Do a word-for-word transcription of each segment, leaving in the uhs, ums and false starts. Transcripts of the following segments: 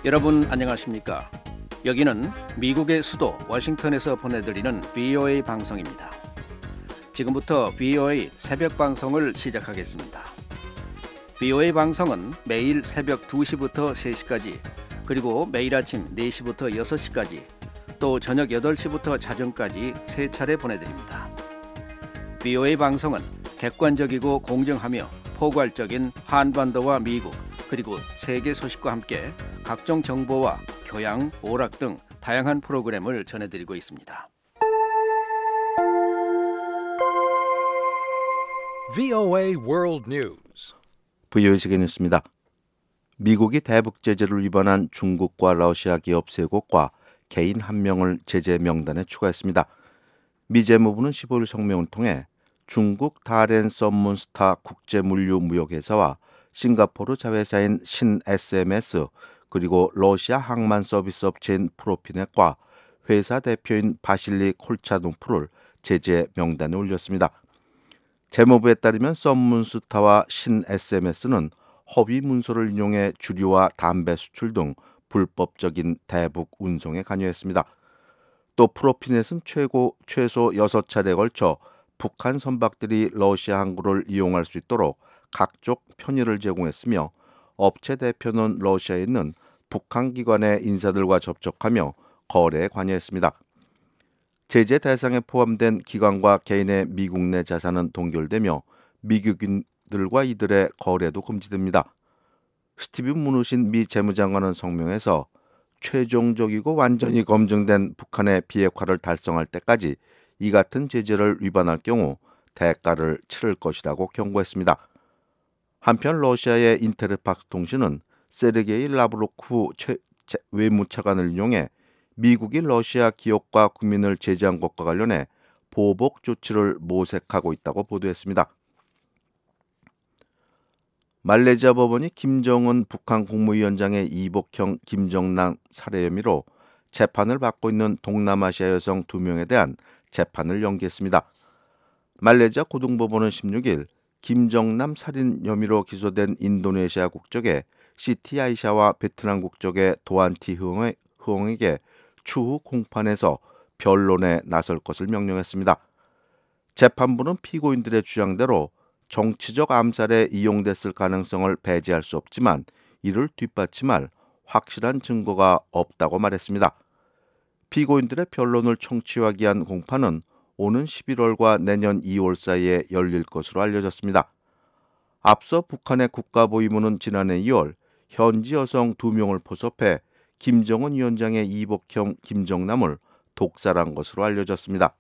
여러분 안녕하십니까? 여기는 미국의 수도 워싱턴에서 보내드리는 브이오에이 방송입니다. 지금부터 브이오에이 새벽 방송을 시작하겠습니다. 브이오에이 방송은 매일 새벽 두 시부터 세 시까지, 그리고 매일 아침 네 시부터 여섯 시까지, 또 저녁 여덟 시부터 자정까지 세 차례 보내드립니다. 브이오에이 방송은 객관적이고 공정하며 포괄적인 한반도와 미국, 그리고 세계 소식과 함께 각종 정보와 교양, 오락 등 다양한 프로그램을 전해드리고 있습니다. 브이오에이 World News. 브이오에이 세계 뉴스입니다. 미국이 대북 제재를 위반한 중국과 러시아 기업 세 곳과 개인 한 명을 제재 명단에 추가했습니다. 미 재무부는 십오 일 성명을 통해 중국 다롄 썸문스타 국제물류무역회사와 싱가포르 자회사인 신 에스엠에스, 그리고 러시아 항만 서비스 업체인 프로피넷과 회사 대표인 바실리 콜차노프를 제재 명단에 올렸습니다. 재무부에 따르면 썸문스타와 신 에스엠에스는 허위 문서를 이용해 주류와 담배 수출 등 불법적인 대북 운송에 관여했습니다. 또 프로피넷은 최고, 최소 여섯 차례에 걸쳐 북한 선박들이 러시아 항구를 이용할 수 있도록 각종 편의를 제공했으며, 업체 대표는 러시아에 있는 북한 기관의 인사들과 접촉하며 거래에 관여했습니다. 제재 대상에 포함된 기관과 개인의 미국 내 자산은 동결되며 미국인들과 이들의 거래도 금지됩니다. 스티븐 무누신 미 재무장관은 성명에서 최종적이고 완전히 검증된 북한의 비핵화를 달성할 때까지 이 같은 제재를 위반할 경우 대가를 치를 것이라고 경고했습니다. 한편 러시아의 인테르팍스 통신은 세르게이 라브로프 외무차관을 이용해 미국이 러시아 기업과 국민을 제재한 것과 관련해 보복 조치를 모색하고 있다고 보도했습니다. 말레이시아 법원이 김정은 북한 국무위원장의 이복형 김정남 살해 혐의로 재판을 받고 있는 동남아시아 여성 두 명에 대한 재판을 연기했습니다. 말레이시아 고등법원은 십육 일 김정남 살인 혐의로 기소된 인도네시아 국적의 시티 아이샤와 베트남 국적의 도안티 흐엉에게 추후 공판에서 변론에 나설 것을 명령했습니다. 재판부는 피고인들의 주장대로 정치적 암살에 이용됐을 가능성을 배제할 수 없지만 이를 뒷받침할 확실한 증거가 없다고 말했습니다. 피고인들의 변론을 청취하기 위한 공판은 오는 십일월과 내년 이월 사이에 열릴 것으로 알려졌습니다. 앞서 북한의 국가보위부는 지난해 이월 현지 여성 두 명을 포섭해 김정은 위원장의 이복형 김정남을 독살한 것으로 알려졌습니다.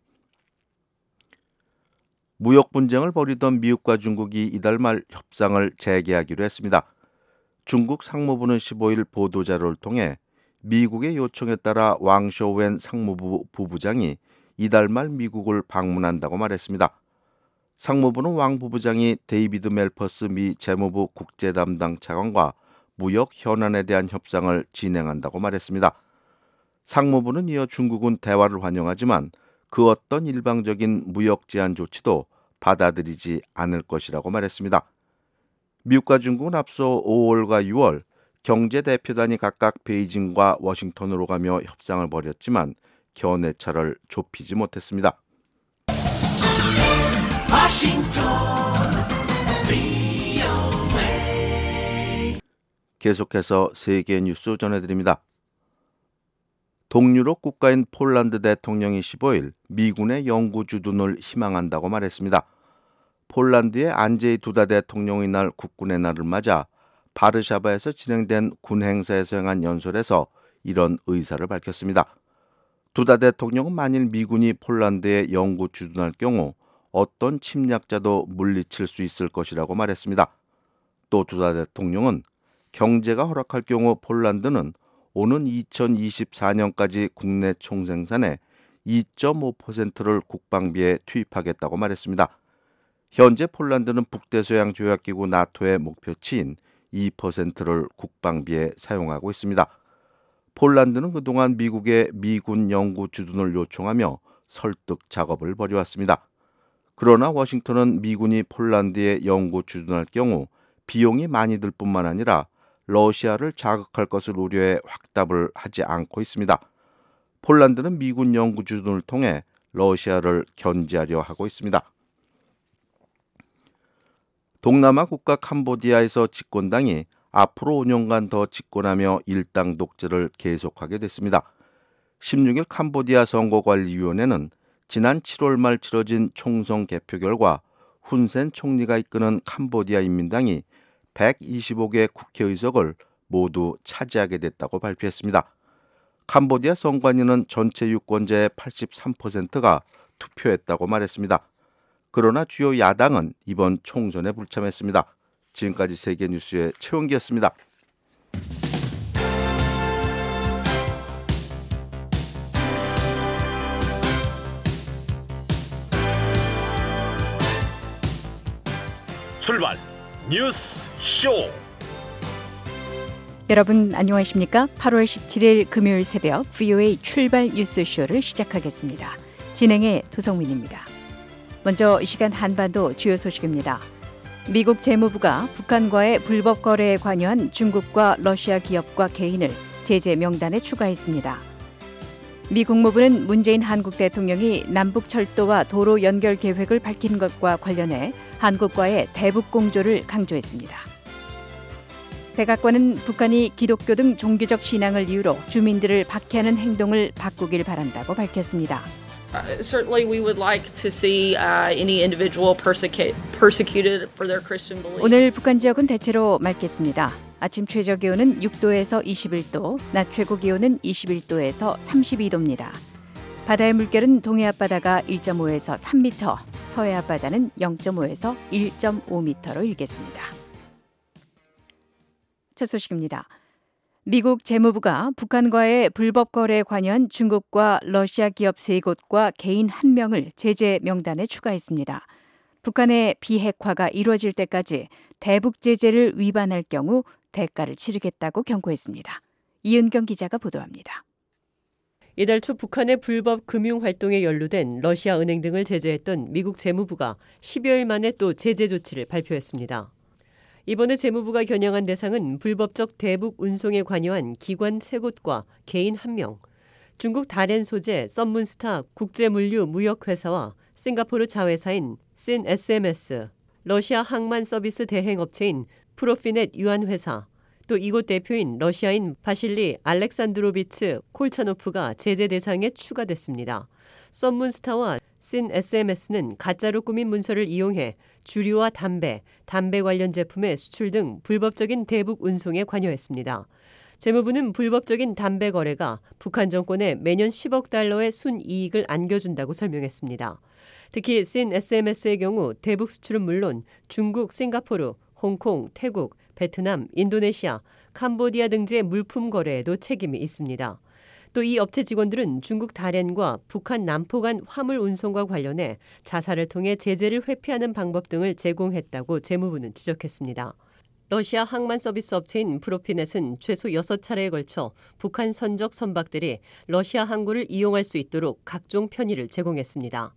무역 분쟁을 벌이던 미국과 중국이 이달 말 협상을 재개하기로 했습니다. 중국 상무부는 십오 일 보도자료를 통해 미국의 요청에 따라 왕쇼웬 상무부 부부장이 이달 말 미국을 방문한다고 말했습니다. 상무부는 왕 부부장이 데이비드 멜퍼스 미 재무부 국제 담당 차관과 무역 현안에 대한 협상을 진행한다고 말했습니다. 상무부는 이어 중국은 대화를 환영하지만 그 어떤 일방적인 무역 제한 조치도 받아들이지 않을 것이라고 말했습니다. 미국과 중국은 앞서 오월과 유월 경제 대표단이 각각 베이징과 워싱턴으로 가며 협상을 벌였지만 견해차를 좁히지 못했습니다. 워싱턴 계속해서 세계 뉴스 전해드립니다. 동유럽 국가인 폴란드 대통령이 십오 일 미군의 영구 주둔을 희망한다고 말했습니다. 폴란드의 안제이 두다 대통령의 날 국군의 날을 맞아 바르샤바에서 진행된 군 행사에서 행한 연설에서 이런 의사를 밝혔습니다. 두다 대통령은 만일 미군이 폴란드에 영구 주둔할 경우 어떤 침략자도 물리칠 수 있을 것이라고 말했습니다. 또 두다 대통령은 경제가 허락할 경우 폴란드는 오는 이천이십사 년까지 국내 총생산의 이 점 오 퍼센트를 국방비에 투입하겠다고 말했습니다. 현재 폴란드는 북대서양 조약기구 나토의 목표치인 이 퍼센트를 국방비에 사용하고 있습니다. 폴란드는 그동안 미국의 미군 영구 주둔을 요청하며 설득 작업을 벌여왔습니다. 그러나 워싱턴은 미군이 폴란드에 영구 주둔할 경우 비용이 많이 들 뿐만 아니라 러시아를 자극할 것을 우려해 확답을 하지 않고 있습니다. 폴란드는 미군 연구진을 통해 러시아를 견제하려 하고 있습니다. 동남아 국가 캄보디아에서 집권당이 앞으로 오 년간 더 집권하며 일당 독재를 계속하게 됐습니다. 십육 일 캄보디아 선거관리위원회는 지난 칠월 말 치러진 총선 개표 결과 훈센 총리가 이끄는 캄보디아 인민당이 백이십오 개 국회의석을 모두 차지하게 됐다고 발표했습니다. 캄보디아 선관위는 전체 유권자의 팔십삼 퍼센트가 투표했다고 말했습니다. 그러나 주요 야당은 이번 총선에 불참했습니다. 지금까지 세계뉴스의 최원기였습니다. 출발 뉴스 쇼. 여러분 안녕하십니까? 팔월 십칠일 금요일 새벽 브이오에이 출발 뉴스쇼를 시작하겠습니다. 진행의 도성민입니다. 먼저 이 시간 한반도 주요 소식입니다. 미국 재무부가 북한과의 불법 거래에 관여한 중국과 러시아 기업과 개인을 제재 명단에 추가했습니다. 미 국무부는 문재인 한국 대통령이 남북철도와 도로 연결 계획을 밝힌 것과 관련해 한국과의 대북 공조를 강조했습니다. 백악관은 북한이 기독교 등 종교적 신앙을 이유로 주민들을 박해하는 행동을 바꾸길 바란다고 밝혔습니다. Uh, certainly, we would like to see uh, any individual persecu- persecuted for their Christian beliefs. 오늘 북한 지역은 대체로 맑겠습니다. 아침 최저 기온은 육 도에서 이십일 도, 낮 최고 기온은 이십일 도에서 삼십이 도입니다. 바다의 물결은 동해 앞바다가 일 점 오에서 삼 미터, 서해 앞바다는 영 점 오에서 일 점 오 미터로 일겠습니다. 첫 소식입니다. 미국 재무부가 북한과의 불법 거래에 관여한 중국과 러시아 기업 세 곳과 개인 한 명을 제재 명단에 추가했습니다. 북한의 비핵화가 이루어질 때까지 대북 제재를 위반할 경우 대가를 치르겠다고 경고했습니다. 이은경 기자가 보도합니다. 이달 초 북한의 불법 금융 활동에 연루된 러시아 은행 등을 제재했던 미국 재무부가 십여일 만에 또 제재 조치를 발표했습니다. 이번에 재무부가 겨냥한 대상은 불법적 대북 운송에 관여한 기관 세 곳과 개인 한 명, 중국 다롄 소재 썬문스타 국제물류 무역회사와 싱가포르 자회사인 신 에스엠에스, 러시아 항만 서비스 대행업체인 프로피넷 유한회사, 또 이곳 대표인 러시아인 바실리 알렉산드로비츠 콜차노프가 제재 대상에 추가됐습니다. 썬문스타와 신 에스엠에스는 가짜로 꾸민 문서를 이용해 주류와 담배, 담배 관련 제품의 수출 등 불법적인 대북 운송에 관여했습니다. 재무부는 불법적인 담배 거래가 북한 정권에 매년 십억 달러의 순이익을 안겨준다고 설명했습니다. 특히 신 에스엠에스의 경우 대북 수출은 물론 중국, 싱가포르, 홍콩, 태국, 베트남, 인도네시아, 캄보디아 등지의 물품 거래에도 책임이 있습니다. 또 이 업체 직원들은 중국 다롄과 북한 남포 간 화물 운송과 관련해 자사를 통해 제재를 회피하는 방법 등을 제공했다고 재무부는 지적했습니다. 러시아 항만 서비스 업체인 프로피넷은 최소 여섯 차례에 걸쳐 북한 선적 선박들이 러시아 항구를 이용할 수 있도록 각종 편의를 제공했습니다.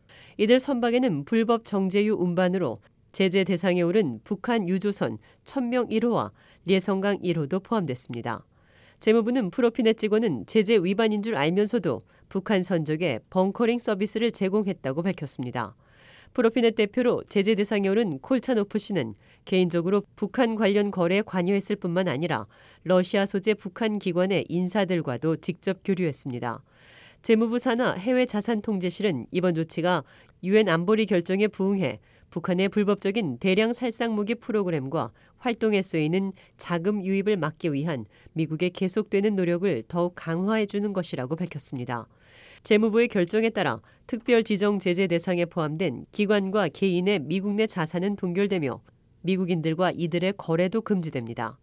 이들 선박에는 불법 정제유 운반으로 제재 대상에 오른 북한 유조선 천명 일 호와 례성강 일 호도 포함됐습니다. 재무부는 프로피넷 직원은 제재 위반인 줄 알면서도 북한 선적에 벙커링 서비스를 제공했다고 밝혔습니다. 프로피넷 대표로 제재 대상에 오른 콜차노프 씨는 개인적으로 북한 관련 거래에 관여했을 뿐만 아니라 러시아 소재 북한 기관의 인사들과도 직접 교류했습니다. 재무부 산하 해외자산통제실은 이번 조치가 유엔 안보리 결정에 부응해 북한의 불법적인 대량 살상무기 프로그램과 활동에 쓰이는 자금 유입을 막기 위한 미국의 계속되는 노력을 더욱 강화해주는 것이라고 밝혔습니다. 재무부의 결정에 따라 특별 지정 제재 대상에 포함된 기관과 개인의 미국 내 자산은 동결되며 미국인들과 이들의 거래도 금지됩니다.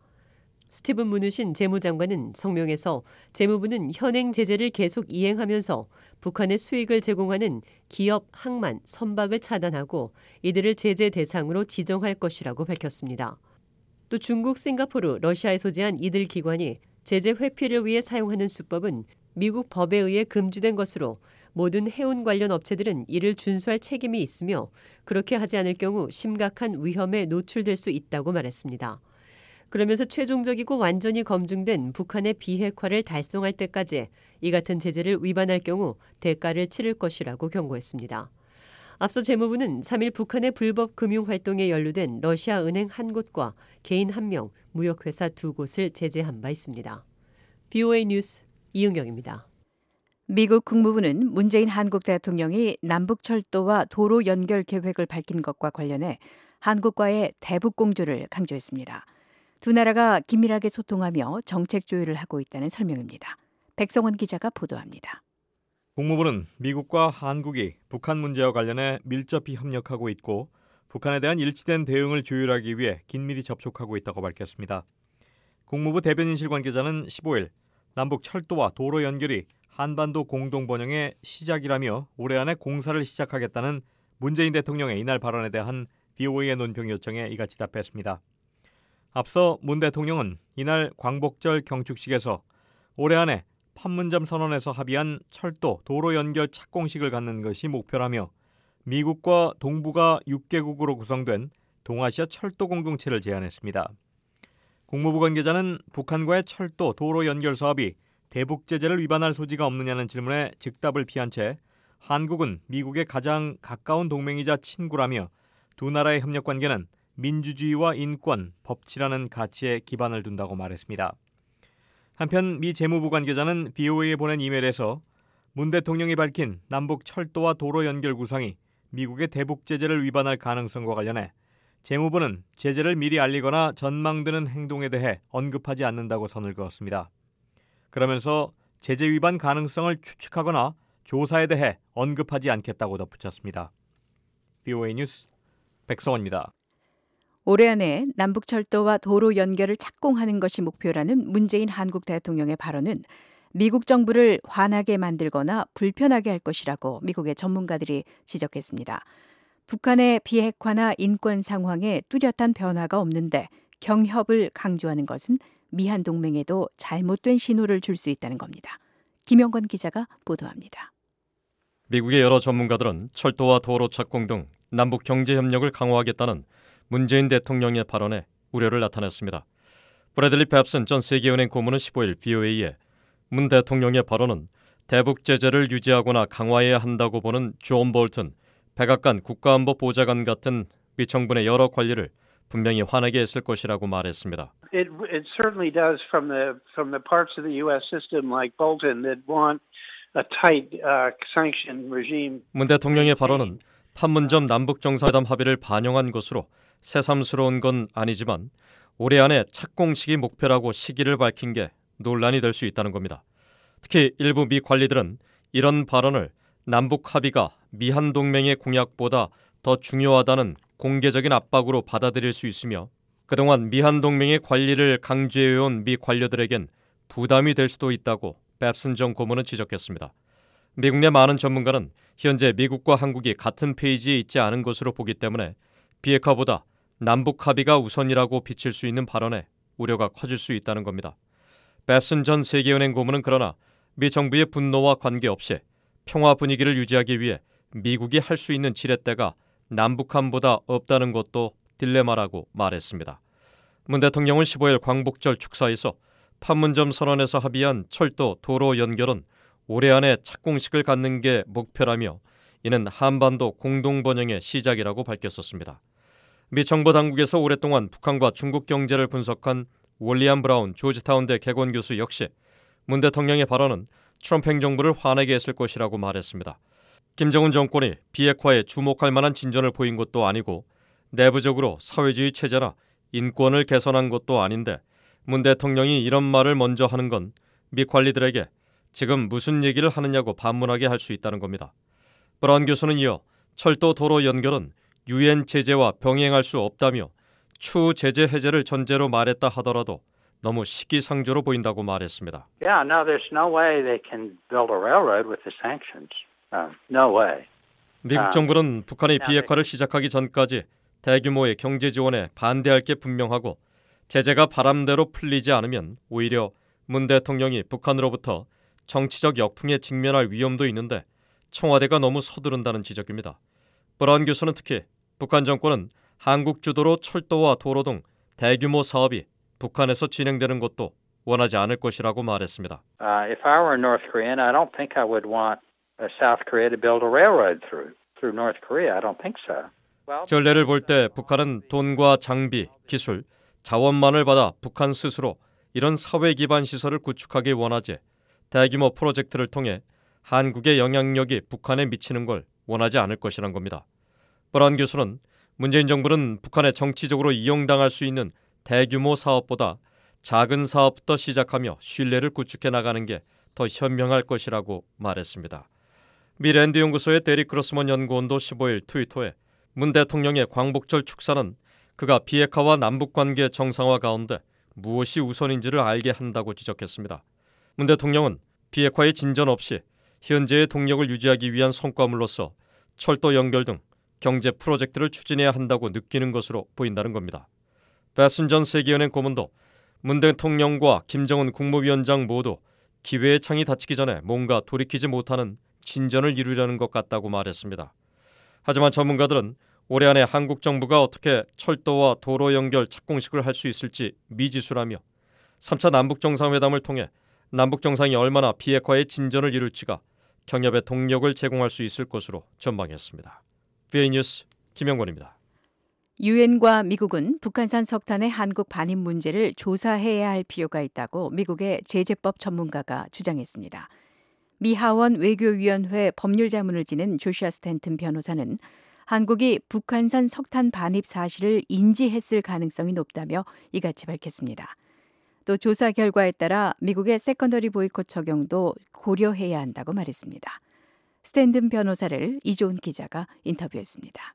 스티븐 무누신 재무장관은 성명에서 재무부는 현행 제재를 계속 이행하면서 북한의 수익을 제공하는 기업, 항만, 선박을 차단하고 이들을 제재 대상으로 지정할 것이라고 밝혔습니다. 또 중국, 싱가포르, 러시아에 소재한 이들 기관이 제재 회피를 위해 사용하는 수법은 미국 법에 의해 금지된 것으로 모든 해운 관련 업체들은 이를 준수할 책임이 있으며 그렇게 하지 않을 경우 심각한 위험에 노출될 수 있다고 말했습니다. 그러면서 최종적이고 완전히 검증된 북한의 비핵화를 달성할 때까지 이 같은 제재를 위반할 경우 대가를 치를 것이라고 경고했습니다. 앞서 재무부는 삼 일 북한의 불법 금융활동에 연루된 러시아 은행 한 곳과 개인 한 명, 무역회사 두 곳을 제재한 바 있습니다. 비오에이 뉴스 이은경입니다. 미국 국무부는 문재인 한국 대통령이 남북철도와 도로 연결 계획을 밝힌 것과 관련해 한국과의 대북 공조를 강조했습니다. 두 나라가 긴밀하게 소통하며 정책 조율을 하고 있다는 설명입니다. 백성원 기자가 보도합니다. 국무부는 미국과 한국이 북한 문제와 관련해 밀접히 협력하고 있고 북한에 대한 일치된 대응을 조율하기 위해 긴밀히 접촉하고 있다고 밝혔습니다. 국무부 대변인실 관계자는 십오 일 남북 철도와 도로 연결이 한반도 공동 번영의 시작이라며 올해 안에 공사를 시작하겠다는 문재인 대통령의 이날 발언에 대한 비오에이의 논평 요청에 이같이 답했습니다. 앞서 문 대통령은 이날 광복절 경축식에서 올해 안에 판문점 선언에서 합의한 철도, 도로 연결 착공식을 갖는 것이 목표라며 미국과 동북아 육 개국으로 구성된 동아시아 철도 공동체를 제안했습니다. 국무부 관계자는 북한과의 철도, 도로 연결 사업이 대북 제재를 위반할 소지가 없느냐는 질문에 즉답을 피한 채 한국은 미국의 가장 가까운 동맹이자 친구라며 두 나라의 협력 관계는 민주주의와 인권, 법치라는 가치에 기반을 둔다고 말했습니다. 한편 미 재무부 관계자는 비오에이에 보낸 이메일에서 문 대통령이 밝힌 남북 철도와 도로 연결 구상이 미국의 대북 제재를 위반할 가능성과 관련해 재무부는 제재를 미리 알리거나 전망되는 행동에 대해 언급하지 않는다고 선을 그었습니다. 그러면서 제재 위반 가능성을 추측하거나 조사에 대해 언급하지 않겠다고 덧붙였습니다. 비오에이 뉴스 백성원입니다. 올해 안에 남북철도와 도로 연결을 착공하는 것이 목표라는 문재인 한국 대통령의 발언은 미국 정부를 화나게 만들거나 불편하게 할 것이라고 미국의 전문가들이 지적했습니다. 북한의 비핵화나 인권 상황에 뚜렷한 변화가 없는데 경협을 강조하는 것은 미한 동맹에도 잘못된 신호를 줄 수 있다는 겁니다. 김영건 기자가 보도합니다. 미국의 여러 전문가들은 철도와 도로 착공 등 남북 경제 협력을 강화하겠다는 문재인 대통령의 발언에 우려를 나타냈습니다. 브래들리 펩슨 전 세계은행 고문은 십오 일 비오에이에 문 대통령의 발언은 대북 제재를 유지하거나 강화해야 한다고 보는 존 볼튼, 백악관 국가안보 보좌관 같은 미 정부의 여러 관리를 분명히 화나게 했을 것이라고 말했습니다. It, it certainly does from the from the parts of the U S system like Bolton that want a tight uh, sanction regime. 문 대통령의 발언은 판문점 남북 정상회담 합의를 반영한 것으로 새삼스러운 건 아니지만 올해 안에 착공식이 목표라고 시기를 밝힌 게 논란이 될 수 있다는 겁니다. 특히 일부 미 관리들은 이런 발언을 남북 합의가 미한 동맹의 공약보다 더 중요하다는 공개적인 압박으로 받아들일 수 있으며 그동안 미한 동맹의 관리를 강조해온 미 관료들에겐 부담이 될 수도 있다고 펩슨 전 고문은 지적했습니다. 미국 내 많은 전문가는 현재 미국과 한국이 같은 페이지에 있지 않은 것으로 보기 때문에 비핵화보다 남북 합의가 우선이라고 비칠 수 있는 발언에 우려가 커질 수 있다는 겁니다. 펩슨 전 세계은행 고문은 그러나 미 정부의 분노와 관계없이 평화 분위기를 유지하기 위해 미국이 할 수 있는 지렛대가 남북한보다 없다는 것도 딜레마라고 말했습니다. 문 대통령은 십오 일 광복절 축사에서 판문점 선언에서 합의한 철도, 도로 연결은 올해 안에 착공식을 갖는 게 목표라며 이는 한반도 공동번영의 시작이라고 밝혔었습니다. 미 정보 당국에서 오랫동안 북한과 중국 경제를 분석한 윌리엄 브라운 조지타운대 개건 교수 역시 문 대통령의 발언은 트럼프 행정부를 화내게 했을 것이라고 말했습니다. 김정은 정권이 비핵화에 주목할 만한 진전을 보인 것도 아니고 내부적으로 사회주의 체제나 인권을 개선한 것도 아닌데 문 대통령이 이런 말을 먼저 하는 건 미 관리들에게 지금 무슨 얘기를 하느냐고 반문하게 할 수 있다는 겁니다. 브라운 교수는 이어 철도 도로 연결은 유엔 제재와 병행할 수 없다며 추후 제재 해제를 전제로 말했다 하더라도 너무 시기상조로 보인다고 말했습니다. Yeah, no, there's no way they can build a railroad with the sanctions. Uh, no way. 미국 정부는 북한이 비핵화를 시작하기 전까지 대규모의 경제 지원에 반대할 게 분명하고 제재가 바람대로 풀리지 않으면 오히려 문 대통령이 북한으로부터 정치적 역풍에 직면할 위험도 있는데 청와대가 너무 서두른다는 지적입니다. 브라운 교수는 특히 북한 정권은 한국 주도로 철도와 도로 등 대규모 사업이 북한에서 진행되는 것도 원하지 않을 것이라고 말했습니다. Uh, if I were a North Korean, I don't think I would want uh, South Korea to build a railroad through through North Korea. I don't think so. 전례를 볼 때 북한은 돈과 장비, 기술, 자원만을 받아 북한 스스로 이런 사회 기반 시설을 구축하기 원하지 대규모 프로젝트를 통해 한국의 영향력이 북한에 미치는 걸 원하지 않을 것이란 겁니다. 브라운 교수는 문재인 정부는 북한에 정치적으로 이용당할 수 있는 대규모 사업보다 작은 사업부터 시작하며 신뢰를 구축해 나가는 게 더 현명할 것이라고 말했습니다. 미 랜드 연구소의 데릭 크로스먼 연구원도 십오일 트위터에 문 대통령의 광복절 축사는 그가 비핵화와 남북관계 정상화 가운데 무엇이 우선인지를 알게 한다고 지적했습니다. 문 대통령은 비핵화의 진전 없이 현재의 동력을 유지하기 위한 성과물로서 철도 연결 등 경제 프로젝트를 추진해야 한다고 느끼는 것으로 보인다는 겁니다. 벱슨 전 세계은행 고문도 문 대통령과 김정은 국무위원장 모두 기회의 창이 닫히기 전에 뭔가 돌이키지 못하는 진전을 이루려는 것 같다고 말했습니다. 하지만 전문가들은 올해 안에 한국 정부가 어떻게 철도와 도로 연결 착공식을 할 수 있을지 미지수라며 삼 차 남북정상회담을 통해 남북정상이 얼마나 비핵화의 진전을 이룰지가 경협의 동력을 제공할 수 있을 것으로 전망했습니다. 비에이 뉴스 김영권입니다. 유엔과 미국은 북한산 석탄의 한국 반입 문제를 조사해야 할 필요가 있다고 미국의 제재법 전문가가 주장했습니다. 미 하원 외교위원회 법률자문을 지낸 조슈아 스탠튼 변호사는 한국이 북한산 석탄 반입 사실을 인지했을 가능성이 높다며 이같이 밝혔습니다. 또 조사 결과에 따라 미국의 세컨더리 보이콧 적용도 고려해야 한다고 말했습니다. 스탠튼 변호사를 이조은 기자가 인터뷰했습니다.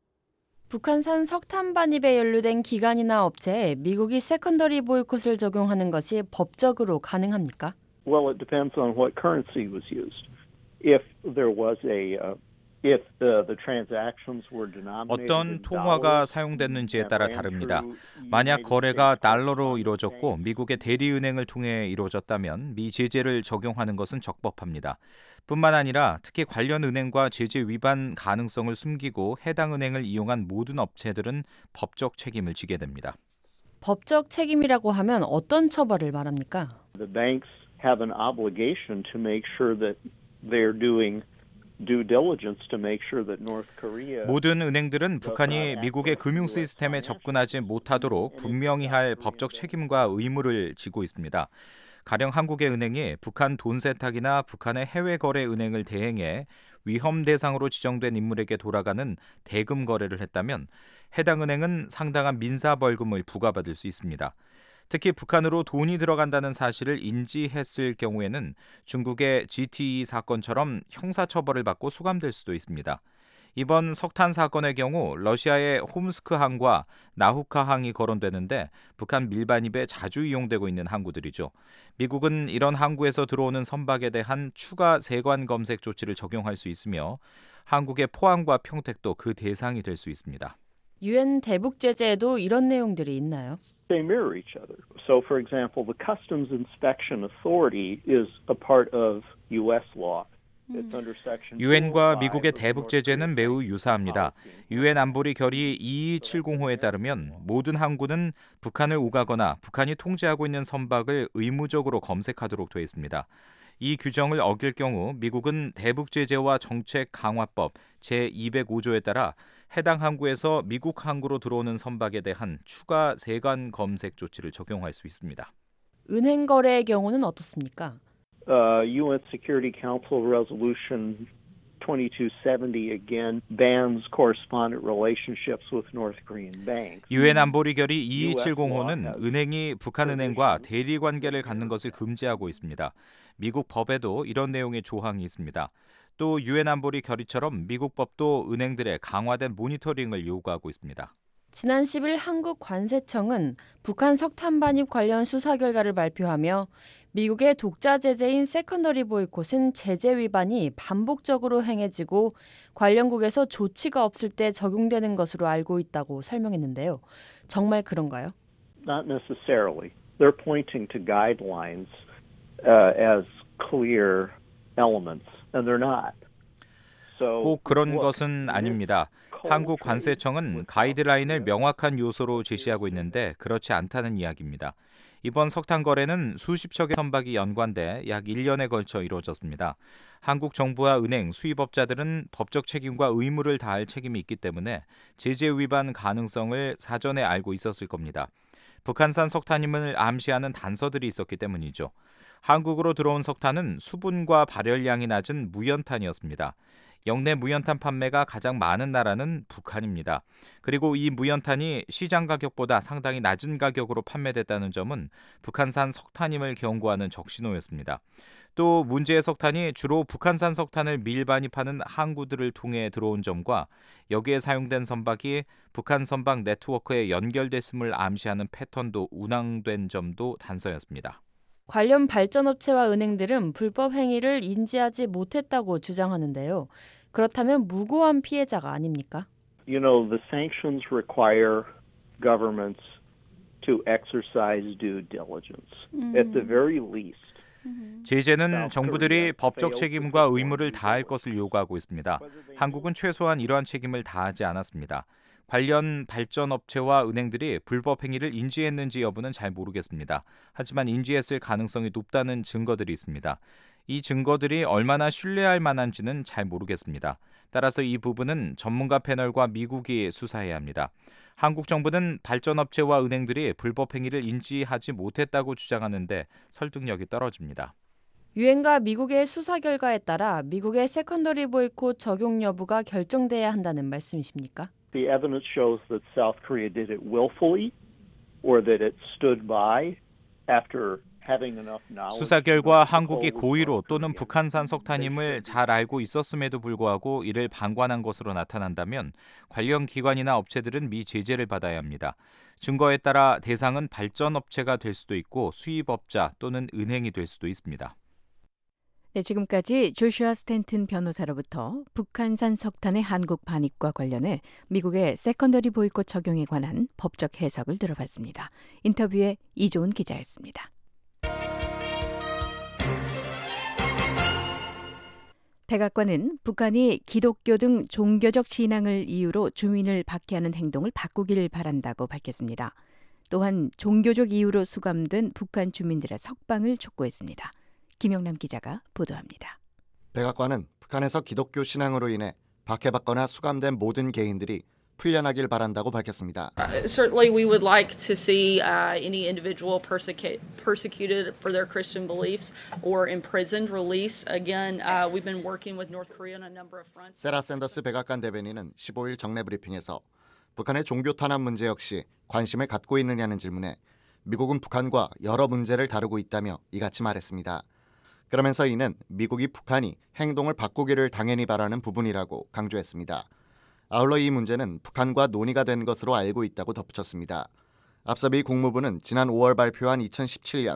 북한산 석탄 반입에 연루된 기관이나 업체에 미국이 세컨더리 보이콧을 적용하는 것이 법적으로 가능합니까? Well, it depends on what currency was used. If there was a uh, if the the transactions were denominated 어떤 통화가 사용됐는지에 따라 다릅니다. 만약 거래가 달러로 이루어졌고 미국의 대리은행을 통해 이루어졌다면 미 제재를 적용하는 것은 적법합니다. 뿐만 아니라 특히 관련 은행과 제재 위반 가능성을 숨기고 해당 은행을 이용한 모든 업체들은 법적 책임을 지게 됩니다. 법적 책임이라고 하면 어떤 처벌을 말합니까? The banks have an obligation to make sure that they're doing due diligence to make sure that North Korea 모든 은행들은 북한이 미국의 금융 시스템에 접근하지 못하도록 분명히 할 법적 책임과 의무를 지고 있습니다. 가령 한국의 은행이 북한 돈 세탁이나 북한의 해외 거래 은행을 대행해 위험 대상으로 지정된 인물에게 돌아가는 대금 거래를 했다면 해당 은행은 상당한 민사 벌금을 부과받을 수 있습니다. 특히 북한으로 돈이 들어간다는 사실을 인지했을 경우에는 중국의 지티이 사건처럼 형사처벌을 받고 수감될 수도 있습니다. 이번 석탄 사건의 경우 러시아의 홈스크 항과 나후카 항이 거론되는데 북한 밀반입에 자주 이용되고 있는 항구들이죠. 미국은 이런 항구에서 들어오는 선박에 대한 추가 세관 검색 조치를 적용할 수 있으며 한국의 포항과 평택도 그 대상이 될 수 있습니다. 유엔 대북 제재에도 이런 내용들이 있나요? They mirror each other. So, for example, the Customs Inspection Authority is a part of U S law. 유엔과 미국의 대북 제재는 매우 유사합니다. 유엔 안보리 결의 이이칠공호에 따르면 모든 항구는 북한을 오가거나 북한이 통제하고 있는 선박을 의무적으로 검색하도록 되어 있습니다. 이 규정을 어길 경우 미국은 대북 제재와 정책 강화법 제이백오조에 따라 해당 항구에서 미국 항구로 들어오는 선박에 대한 추가 세관 검색 조치를 적용할 수 있습니다. 은행 거래의 경우는 어떻습니까? Uh, 유엔 Security Council Resolution twenty-two seventy again bans correspondent relationships with North Korean banks. 유엔 안보리 결의 이이칠공호는 은행이 북한 은행과 대리 관계를 갖는 것을 금지하고 있습니다. 미국 법에도 이런 내용의 조항이 있습니다. 또 유엔 안보리 결의처럼 미국 법도 은행들의 강화된 모니터링을 요구하고 있습니다. 지난 십일 한국관세청은 북한 석탄 반입 관련 수사 결과를 발표하며 미국의 독자 제재인 세컨더리 보이콧은 제재 위반이 반복적으로 행해지고 관련국에서 조치가 없을 때 적용되는 것으로 알고 있다고 설명했는데요. 정말 그런가요? Not necessarily. They're pointing to guidelines uh, as clear elements, and they're not. 꼭 그런 것은 아닙니다. 한국 관세청은 가이드라인을 명확한 요소로 제시하고 있는데 그렇지 않다는 이야기입니다. 이번 석탄 거래는 수십 척의 선박이 연관돼 약 일 년에 걸쳐 이루어졌습니다. 한국 정부와 은행, 수입업자들은 법적 책임과 의무를 다할 책임이 있기 때문에 제재 위반 가능성을 사전에 알고 있었을 겁니다. 북한산 석탄임을 암시하는 단서들이 있었기 때문이죠. 한국으로 들어온 석탄은 수분과 발열량이 낮은 무연탄이었습니다. 역내 무연탄 판매가 가장 많은 나라는 북한입니다. 그리고 이 무연탄이 시장 가격보다 상당히 낮은 가격으로 판매됐다는 점은 북한산 석탄임을 경고하는 적신호였습니다. 또 문제의 석탄이 주로 북한산 석탄을 밀반입하는 항구들을 통해 들어온 점과 여기에 사용된 선박이 북한 선박 네트워크에 연결됐음을 암시하는 패턴도 운항된 점도 단서였습니다. 관련 발전업체와 은행들은 불법 행위를 인지하지 못했다고 주장하는데요. 그렇다면 무고한 피해자가 아닙니까? You know, the sanctions require governments to exercise due diligence. 음. At the very least. 제재는 정부들이 법적 책임과 의무를 다할 것을 요구하고 있습니다. 한국은 최소한 이러한 책임을 다하지 않았습니다. 관련 발전업체와 은행들이 불법 행위를 인지했는지 여부는 잘 모르겠습니다. 하지만 인지했을 가능성이 높다는 증거들이 있습니다. 이 증거들이 얼마나 신뢰할 만한지는 잘 모르겠습니다. 따라서 이 부분은 전문가 패널과 미국이 수사해야 합니다. 한국 정부는 발전업체와 은행들이 불법 행위를 인지하지 못했다고 주장하는데 설득력이 떨어집니다. 유엔과 미국의 수사 결과에 따라 미국의 세컨더리 보이콧 적용 여부가 결정돼야 한다는 말씀이십니까? The evidence shows that South Korea did it willfully or that it stood by after having enough knowledge. 수사 결과 한국이 고의로 또는 북한산 석탄임을 잘 알고 있었음에도 불구하고 이를 방관한 것으로 나타난다면 관련 기관이나 업체들은 미 제재를 받아야 합니다. 증거에 따라 대상은 발전업체가 될 수도 있고 수입업자 또는 은행이 될 수도 있습니다. 네, 지금까지 조슈아 스탠튼 변호사로부터 북한산 석탄의 한국 반입과 관련해 미국의 세컨더리 보이콧 적용에 관한 법적 해석을 들어봤습니다. 인터뷰에 이조은 기자였습니다. 백악관은 북한이 기독교 등 종교적 신앙을 이유로 주민을 박해하는 행동을 바꾸기를 바란다고 밝혔습니다. 또한 종교적 이유로 수감된 북한 주민들의 석방을 촉구했습니다. 김영남 기자가 보도합니다. 백악관은 북한에서 기독교 신앙으로 인해 박해받거나 수감된 모든 개인들이 풀려나길 바란다고 밝혔습니다. Uh, certainly, we would like to see uh, any individual persecu- persecuted for their Christian beliefs or imprisoned released. Again, uh, we've been working with North Korea on a number of fronts. 세라 샌더스 백악관 대변인은 십오일 정례 브리핑에서 북한의 종교 탄압 문제 역시 관심을 갖고 있느냐는 질문에 미국은 북한과 여러 문제를 다루고 있다며 이같이 말했습니다. 그러면서 이는 미국이 북한이 행동을 바꾸기를 당연히 바라는 부분이라고 강조했습니다. 아울러 이 문제는 북한과 논의가 된 것으로 알고 있다고 덧붙였습니다. 앞서 미 국무부는 지난 오월 발표한 이천십칠년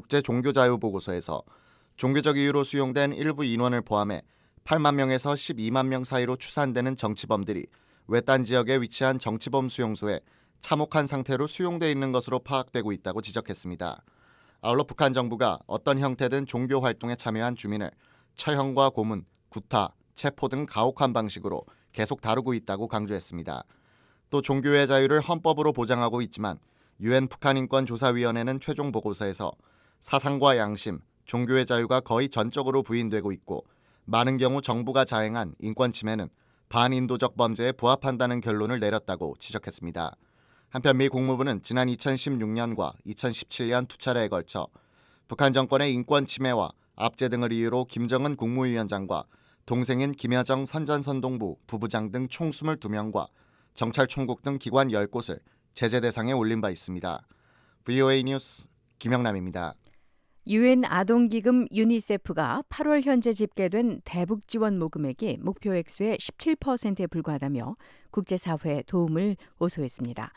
국제종교자유보고서에서 종교적 이유로 수용된 일부 인원을 포함해 팔만 명에서 십이만 명 사이로 추산되는 정치범들이 외딴 지역에 위치한 정치범 수용소에 참혹한 상태로 수용돼 있는 것으로 파악되고 있다고 지적했습니다. 아울러 북한 정부가 어떤 형태든 종교 활동에 참여한 주민을 처형과 고문, 구타, 체포 등 가혹한 방식으로 계속 다루고 있다고 강조했습니다. 또 종교의 자유를 헌법으로 보장하고 있지만 유엔 북한인권조사위원회는 최종 보고서에서 사상과 양심, 종교의 자유가 거의 전적으로 부인되고 있고 많은 경우 정부가 자행한 인권 침해는 반인도적 범죄에 부합한다는 결론을 내렸다고 지적했습니다. 한편 미 국무부는 지난 이천십육년과 이천십칠년 두 차례에 걸쳐 북한 정권의 인권 침해와 압제 등을 이유로 김정은 국무위원장과 동생인 김여정 선전선동부 부부장 등 총 이십이 명과 정찰 총국 등 기관 열 곳을 제재 대상에 올린 바 있습니다. 브이오에이 뉴스 김영남입니다. 유엔 아동기금 유니세프가 팔월 현재 집계된 대북 지원 모금액이 목표 액수의 십칠 퍼센트에 불과하다며 국제사회에 도움을 호소했습니다.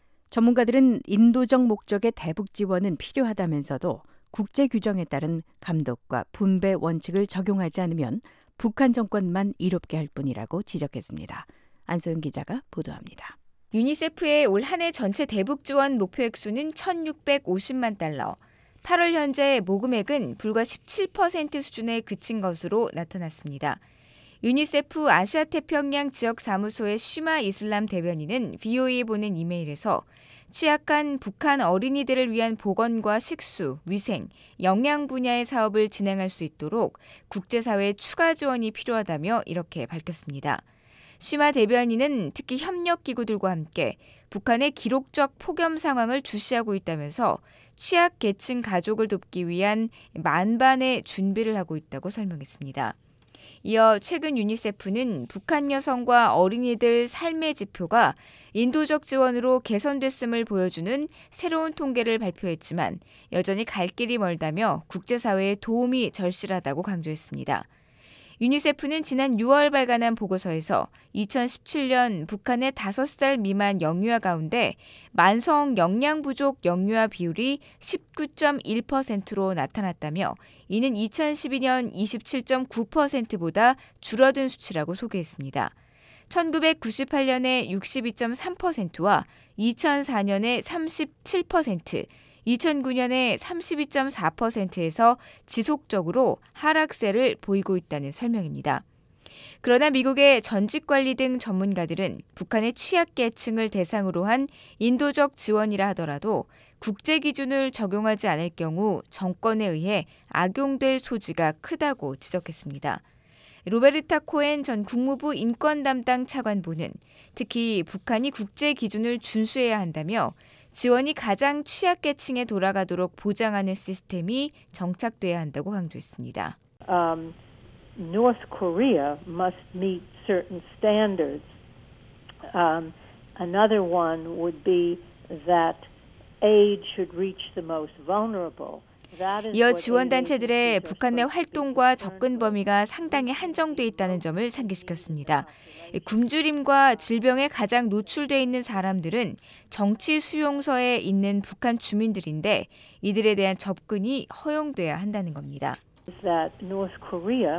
전문가들은 인도적 목적의 대북 지원은 필요하다면서도 국제 규정에 따른 감독과 분배 원칙을 적용하지 않으면 북한 정권만 이롭게 할 뿐이라고 지적했습니다. 안소영 기자가 보도합니다. 유니세프의 올 한 해 전체 대북 지원 목표 액수는 천육백오십만 달러. 팔월 현재 모금액은 불과 십칠 퍼센트 수준에 그친 것으로 나타났습니다. 유니세프 아시아태평양 지역사무소의 쉬마 이슬람 대변인은 브이오에이에 보낸 이메일에서 취약한 북한 어린이들을 위한 보건과 식수, 위생, 영양 분야의 사업을 진행할 수 있도록 국제사회의 추가 지원이 필요하다며 이렇게 밝혔습니다. 쉬마 대변인은 특히 협력기구들과 함께 북한의 기록적 폭염 상황을 주시하고 있다면서 취약계층 가족을 돕기 위한 만반의 준비를 하고 있다고 설명했습니다. 이어 최근 유니세프는 북한 여성과 어린이들 삶의 지표가 인도적 지원으로 개선됐음을 보여주는 새로운 통계를 발표했지만 여전히 갈 길이 멀다며 국제사회의 도움이 절실하다고 강조했습니다. 유니세프는 지난 유월 발간한 보고서에서 이천십칠 년 북한의 다섯 살 미만 영유아 가운데 만성 영양 부족 영유아 비율이 십구 점 일 퍼센트로 나타났다며 이는 이천십이 년 이십칠 점 구 퍼센트보다 줄어든 수치라고 소개했습니다. 천구백구십팔 년에 육십이 점 삼 퍼센트와 이천사 년에 삼십칠 퍼센트, 이천구 년에 삼십이 점 사 퍼센트에서 지속적으로 하락세를 보이고 있다는 설명입니다. 그러나 미국의 전직관리 등 전문가들은 북한의 취약계층을 대상으로 한 인도적 지원이라 하더라도 국제 기준을 적용하지 않을 경우 정권에 의해 악용될 소지가 크다고 지적했습니다. 로베르타 코엔 전 국무부 인권 담당 차관보는 특히 북한이 국제 기준을 준수해야 한다며 지원이 가장 취약계층에 돌아가도록 보장하는 시스템이 정착돼야 한다고 강조했습니다. Um, North Korea must meet certain standards. Um, another one would be that aid should reach the most vulnerable. 이어 지원단체들의 북한 내 활동과 접근 범위가 상당히 한정돼 있다는 점을 상기시켰습니다. 굶주림과 질병에 가장 노출돼 있는 사람들은 정치 수용소에 있는 북한 주민들인데 이들에 대한 접근이 허용돼야 한다는 겁니다. That North Korea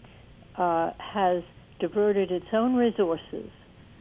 uh, has diverted its own resources.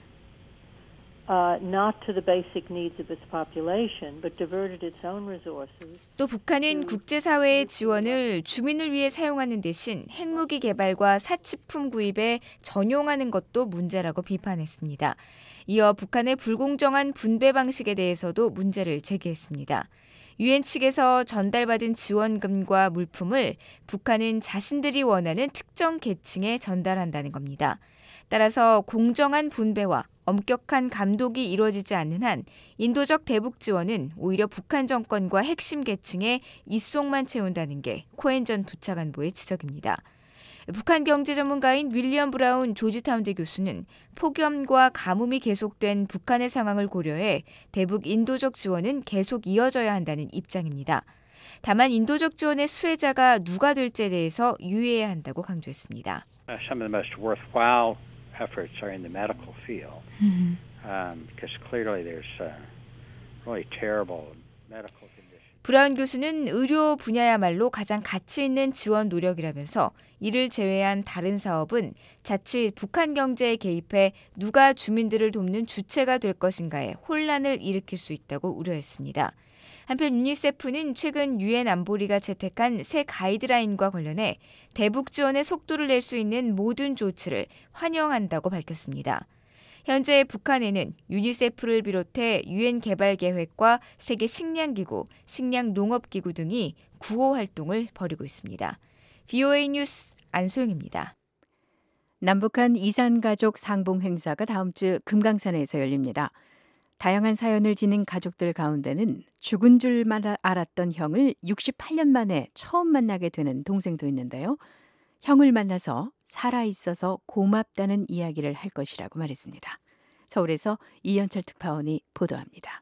Uh, not to the basic needs of its population, but diverted its own resources. 또 북한은 국제사회의 지원을 주민을 위해 사용하는 대신 핵무기 개발과 사치품 구입에 전용하는 것도 문제라고 비판했습니다. 이어 북한의 불공정한 분배 방식에 대해서도 문제를 제기했습니다. 유엔 측에서 전달받은 지원금과 물품을 북한은 자신들이 원하는 특정 계층에 전달한다는 겁니다. 따라서 공정한 분배와 엄격한 감독이 이루어지지 않는 한 인도적 대북 지원은 오히려 북한 정권과 핵심 계층의 입속만 채운다는 게 코엔 전 부차관보의 지적입니다. 북한 경제 전문가인 윌리엄 브라운 조지타운대 교수는 폭염과 가뭄이 계속된 북한의 상황을 고려해 대북 인도적 지원은 계속 이어져야 한다는 입장입니다. 다만 인도적 지원의 수혜자가 누가 될지에 대해서 유의해야 한다고 강조했습니다. Some of the most worthwhile efforts are in the medical field, mm-hmm. um, because clearly there's uh, really terrible medical conditions. 브라운 교수는 의료 분야야말로 가장 가치 있는 지원 노력이라면서 이를 제외한 다른 사업은 자칫 북한 경제에 개입해 누가 주민들을 돕는 주체가 될 것인가에 혼란을 일으킬 수 있다고 우려했습니다. 한편 유니세프는 최근 유엔 안보리가 채택한 새 가이드라인과 관련해 대북 지원의 속도를 낼 수 있는 모든 조치를 환영한다고 밝혔습니다. 현재 북한에는 유니세프를 비롯해 유엔 개발계획과 세계 식량기구, 식량농업기구 등이 구호 활동을 벌이고 있습니다. 브이오에이 뉴스 안소영입니다. 남북한 이산가족 상봉 행사가 다음 주 금강산에서 열립니다. 다양한 사연을 지닌 가족들 가운데는 죽은 줄만 알았던 형을 육십팔 년 만에 처음 만나게 되는 동생도 있는데요. 형을 만나서 살아있어서 고맙다는 이야기를 할 것이라고 말했습니다. 서울에서 이현철 특파원이 보도합니다.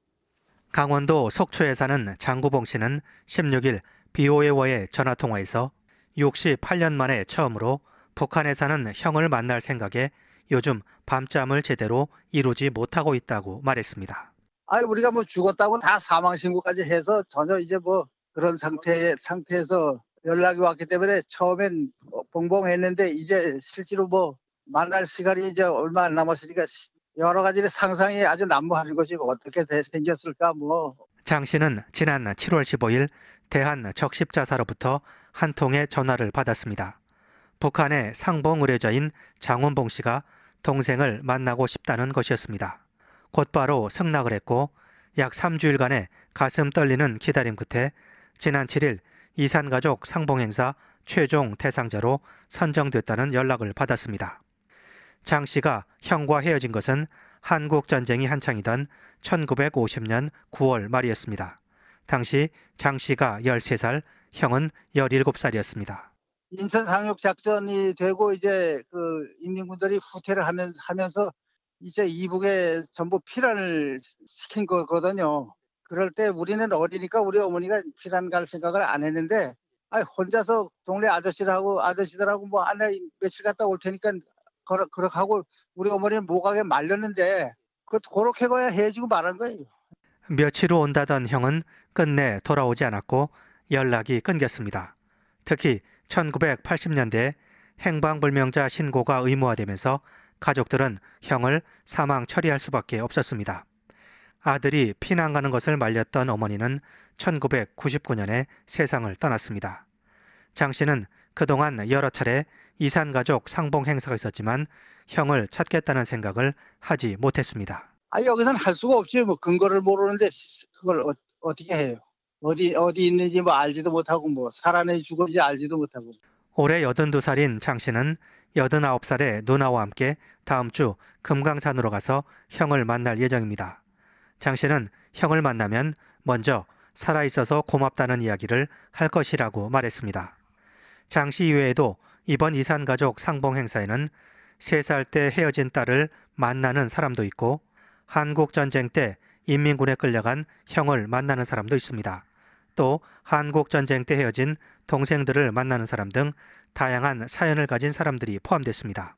강원도 속초에 사는 장구봉 씨는 십육 일 브이오에이와의 전화통화에서 육십팔 년 만에 처음으로 북한에 사는 형을 만날 생각에 요즘 밤잠을 제대로 이루지 못하고 있다고 말했습니다. 아, 우리가 뭐 죽었다고 다 사망 신고까지 해서 전혀 이제 뭐 그런 상태 상태에서 연락이 왔기 때문에 처음엔 봉봉했는데 이제 실제로 뭐 만날 시간이 이제 얼마 안 남았으니까 여러 가지 상상이 아주 난무하는 것이 어떻게 생겼을까 뭐. 장 씨는 지난 칠월 십오일 대한 적십자사로부터 한 통의 전화를 받았습니다. 북한의 상봉 의뢰자인 장원봉 씨가 동생을 만나고 싶다는 것이었습니다. 곧바로 승낙을 했고 약 삼 주일간의 가슴 떨리는 기다림 끝에 지난 칠 일 이산가족 상봉행사 최종 대상자로 선정됐다는 연락을 받았습니다. 장 씨가 형과 헤어진 것은 한국전쟁이 한창이던 천구백오십 년 구월 말이었습니다. 당시 장 씨가 열세 살, 형은 열일곱 살이었습니다. 인천 상륙 작전이 되고 이제 그 인민군들이 후퇴를 하면, 하면서 이제 이북에 전부 피란을 시킨 거거든요. 그럴 때 우리는 어리니까 우리 어머니가 피란 갈 생각을 안 했는데 아니, 혼자서 동네 아저씨들하고 아저씨들하고 뭐 안에 며칠 갔다 올 테니까 그러, 그렇게 하고 우리 어머니는 못 가게 말렸는데 그 그렇게 거야 헤어지고 말한 거예요. 며칠 후 온다던 형은 끝내 돌아오지 않았고 연락이 끊겼습니다. 특히 천구백팔십 년대 행방불명자 신고가 의무화되면서 가족들은 형을 사망 처리할 수밖에 없었습니다. 아들이 피난 가는 것을 말렸던 어머니는 천구백구십구 년에 세상을 떠났습니다. 장 씨는 그동안 여러 차례 이산가족 상봉 행사가 있었지만 형을 찾겠다는 생각을 하지 못했습니다. 아 여기서는 할 수가 없지. 뭐 근거를 모르는데 그걸 어, 어떻게 해요? 어디 어디 있는지 뭐 알지도 못하고 뭐 살아내 죽었는지 알지도 못하고. 올해 여든두 살인 장 씨는 여든아홉 살의 누나와 함께 다음 주 금강산으로 가서 형을 만날 예정입니다. 장 씨는 형을 만나면 먼저 살아있어서 고맙다는 이야기를 할 것이라고 말했습니다. 장 씨 이외에도 이번 이산가족 상봉 행사에는 세 살 때 헤어진 딸을 만나는 사람도 있고 한국전쟁 때 인민군에 끌려간 형을 만나는 사람도 있습니다. 또 한국전쟁 때 헤어진 동생들을 만나는 사람 등 다양한 사연을 가진 사람들이 포함됐습니다.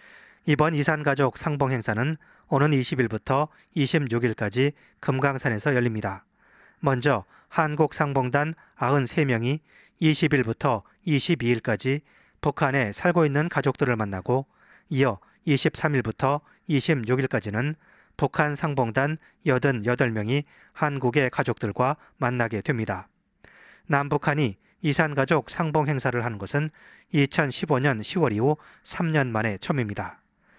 이번 이산가족 상봉 행사는 오는 이십 일부터 이십육 일까지 금강산에서 열립니다. 먼저 한국상봉단 구십삼 명이 이십 일부터 이십이 일까지 북한에 살고 있는 가족들을 만나고 이어 이십삼 일부터 이십육 일까지는 북한 상봉단 팔십팔 명이 한국의 가족들과 만나게 됩니다. 남북한이 이산가족 상봉 행사를 하는 것은 이천십오 년 시월 이후 삼 년 만에 처음입니다.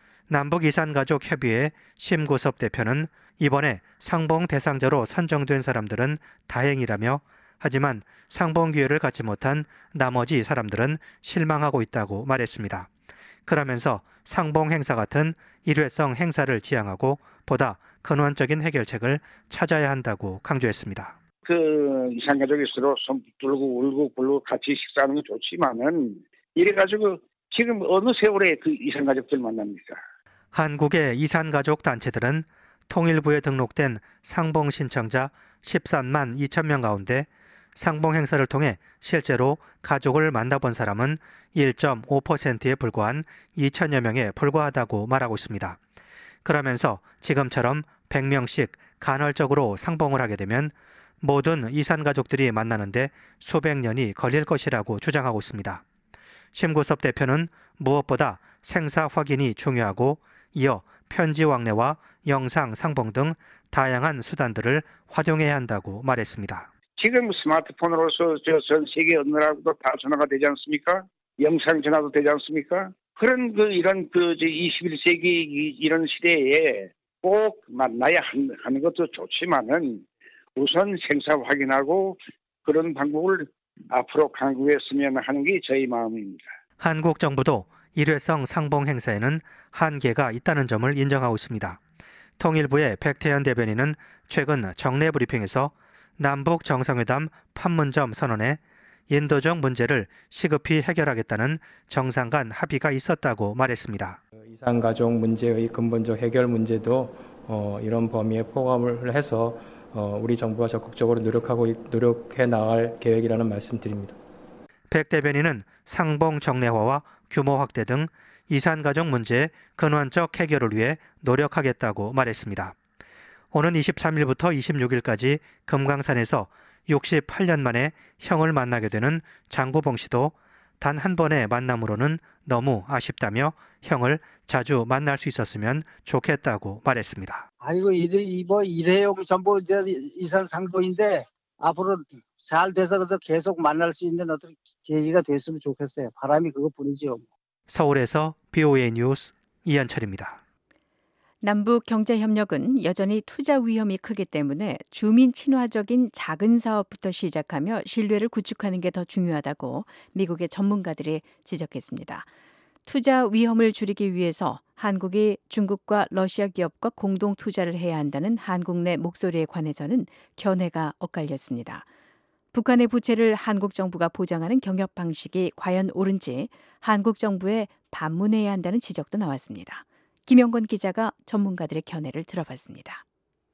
남북 이산가족 협의회 심구섭 대표는 이번에 상봉 대상자로 선정된 사람들은 다행이라며 하지만 상봉 기회를 갖지 못한 나머지 사람들은 실망하고 있다고 말했습니다. 그러면서 상봉 행사 같은 일회성 행사를 지향하고 보다 근원적인 해결책을 찾아야 한다고 강조했습니다. 그 이산가족이 서로 손 붙들고 울고 불고 같이 식사하는 건 좋지만은 이래가지고 지금 어느 세월에 그 이산가족들 만납니까? 한국의 이산가족 단체들은 통일부에 등록된 상봉 신청자 십삼만 이천 명 가운데 상봉 행사를 통해 실제로 가족을 만나본 사람은 일 점 오 퍼센트에 불과한 이천여 명에 불과하다고 말하고 있습니다. 그러면서 지금처럼 백 명씩 간헐적으로 상봉을 하게 되면 모든 이산가족들이 만나는데 수백 년이 걸릴 것이라고 주장하고 있습니다. 심구섭 대표는 무엇보다 생사 확인이 중요하고 이어 편지 왕래와 영상 상봉 등 다양한 수단들을 활용해야 한다고 말했습니다. 지금 스마트폰으로서 저 전 세계 어느 나라도 다 전화가 되지 않습니까? 영상 전화도 되지 않습니까? 그런 그 이런 그 이십일 세기 이런 시대에 꼭 만나야 하는 것도 좋지만은 우선 생사 확인하고 그런 방법을 앞으로 강구했으면 하는 게 저희 마음입니다. 한국 정부도 일회성 상봉 행사에는 한계가 있다는 점을 인정하고 있습니다. 통일부의 백태현 대변인은 최근 정례 브리핑에서 남북 정상회담 판문점 선언에 인도적 문제를 시급히 해결하겠다는 정상 간 합의가 있었다고 말했습니다. 이산가족 문제의 근본적 해결 문제도 어, 이런 범위에 포함을 해서 어, 우리 정부가 적극적으로 노력하고 노력해 나갈 계획이라는 말씀드립니다. 백 대변인은 상봉 정례화와 규모 확대 등 이산가족 문제의 근원적 해결을 위해 노력하겠다고 말했습니다. 오는 이십삼 일부터 이십육 일까지 금강산에서 육십팔 년 만에 형을 만나게 되는 장구봉 씨도 단 한 번의 만남으로는 너무 아쉽다며 형을 자주 만날 수 있었으면 좋겠다고 말했습니다. 아이고 이 뭐 일회용 전부 이제 이산 상봉인데 앞으로 잘 돼서 계속 만날 수 있는 어떤 계기가 됐으면 좋겠어요. 바람이 그것뿐이죠. 서울에서 비오에이 뉴스 이현철입니다. 남북 경제협력은 여전히 투자 위험이 크기 때문에 주민 친화적인 작은 사업부터 시작하며 신뢰를 구축하는 게 더 중요하다고 미국의 전문가들이 지적했습니다. 투자 위험을 줄이기 위해서 한국이 중국과 러시아 기업과 공동 투자를 해야 한다는 한국 내 목소리에 관해서는 견해가 엇갈렸습니다. 북한의 부채를 한국 정부가 보장하는 경협 방식이 과연 옳은지 한국 정부에 반문해야 한다는 지적도 나왔습니다. 김영건 기자가 전문가들의 견해를 들어봤습니다.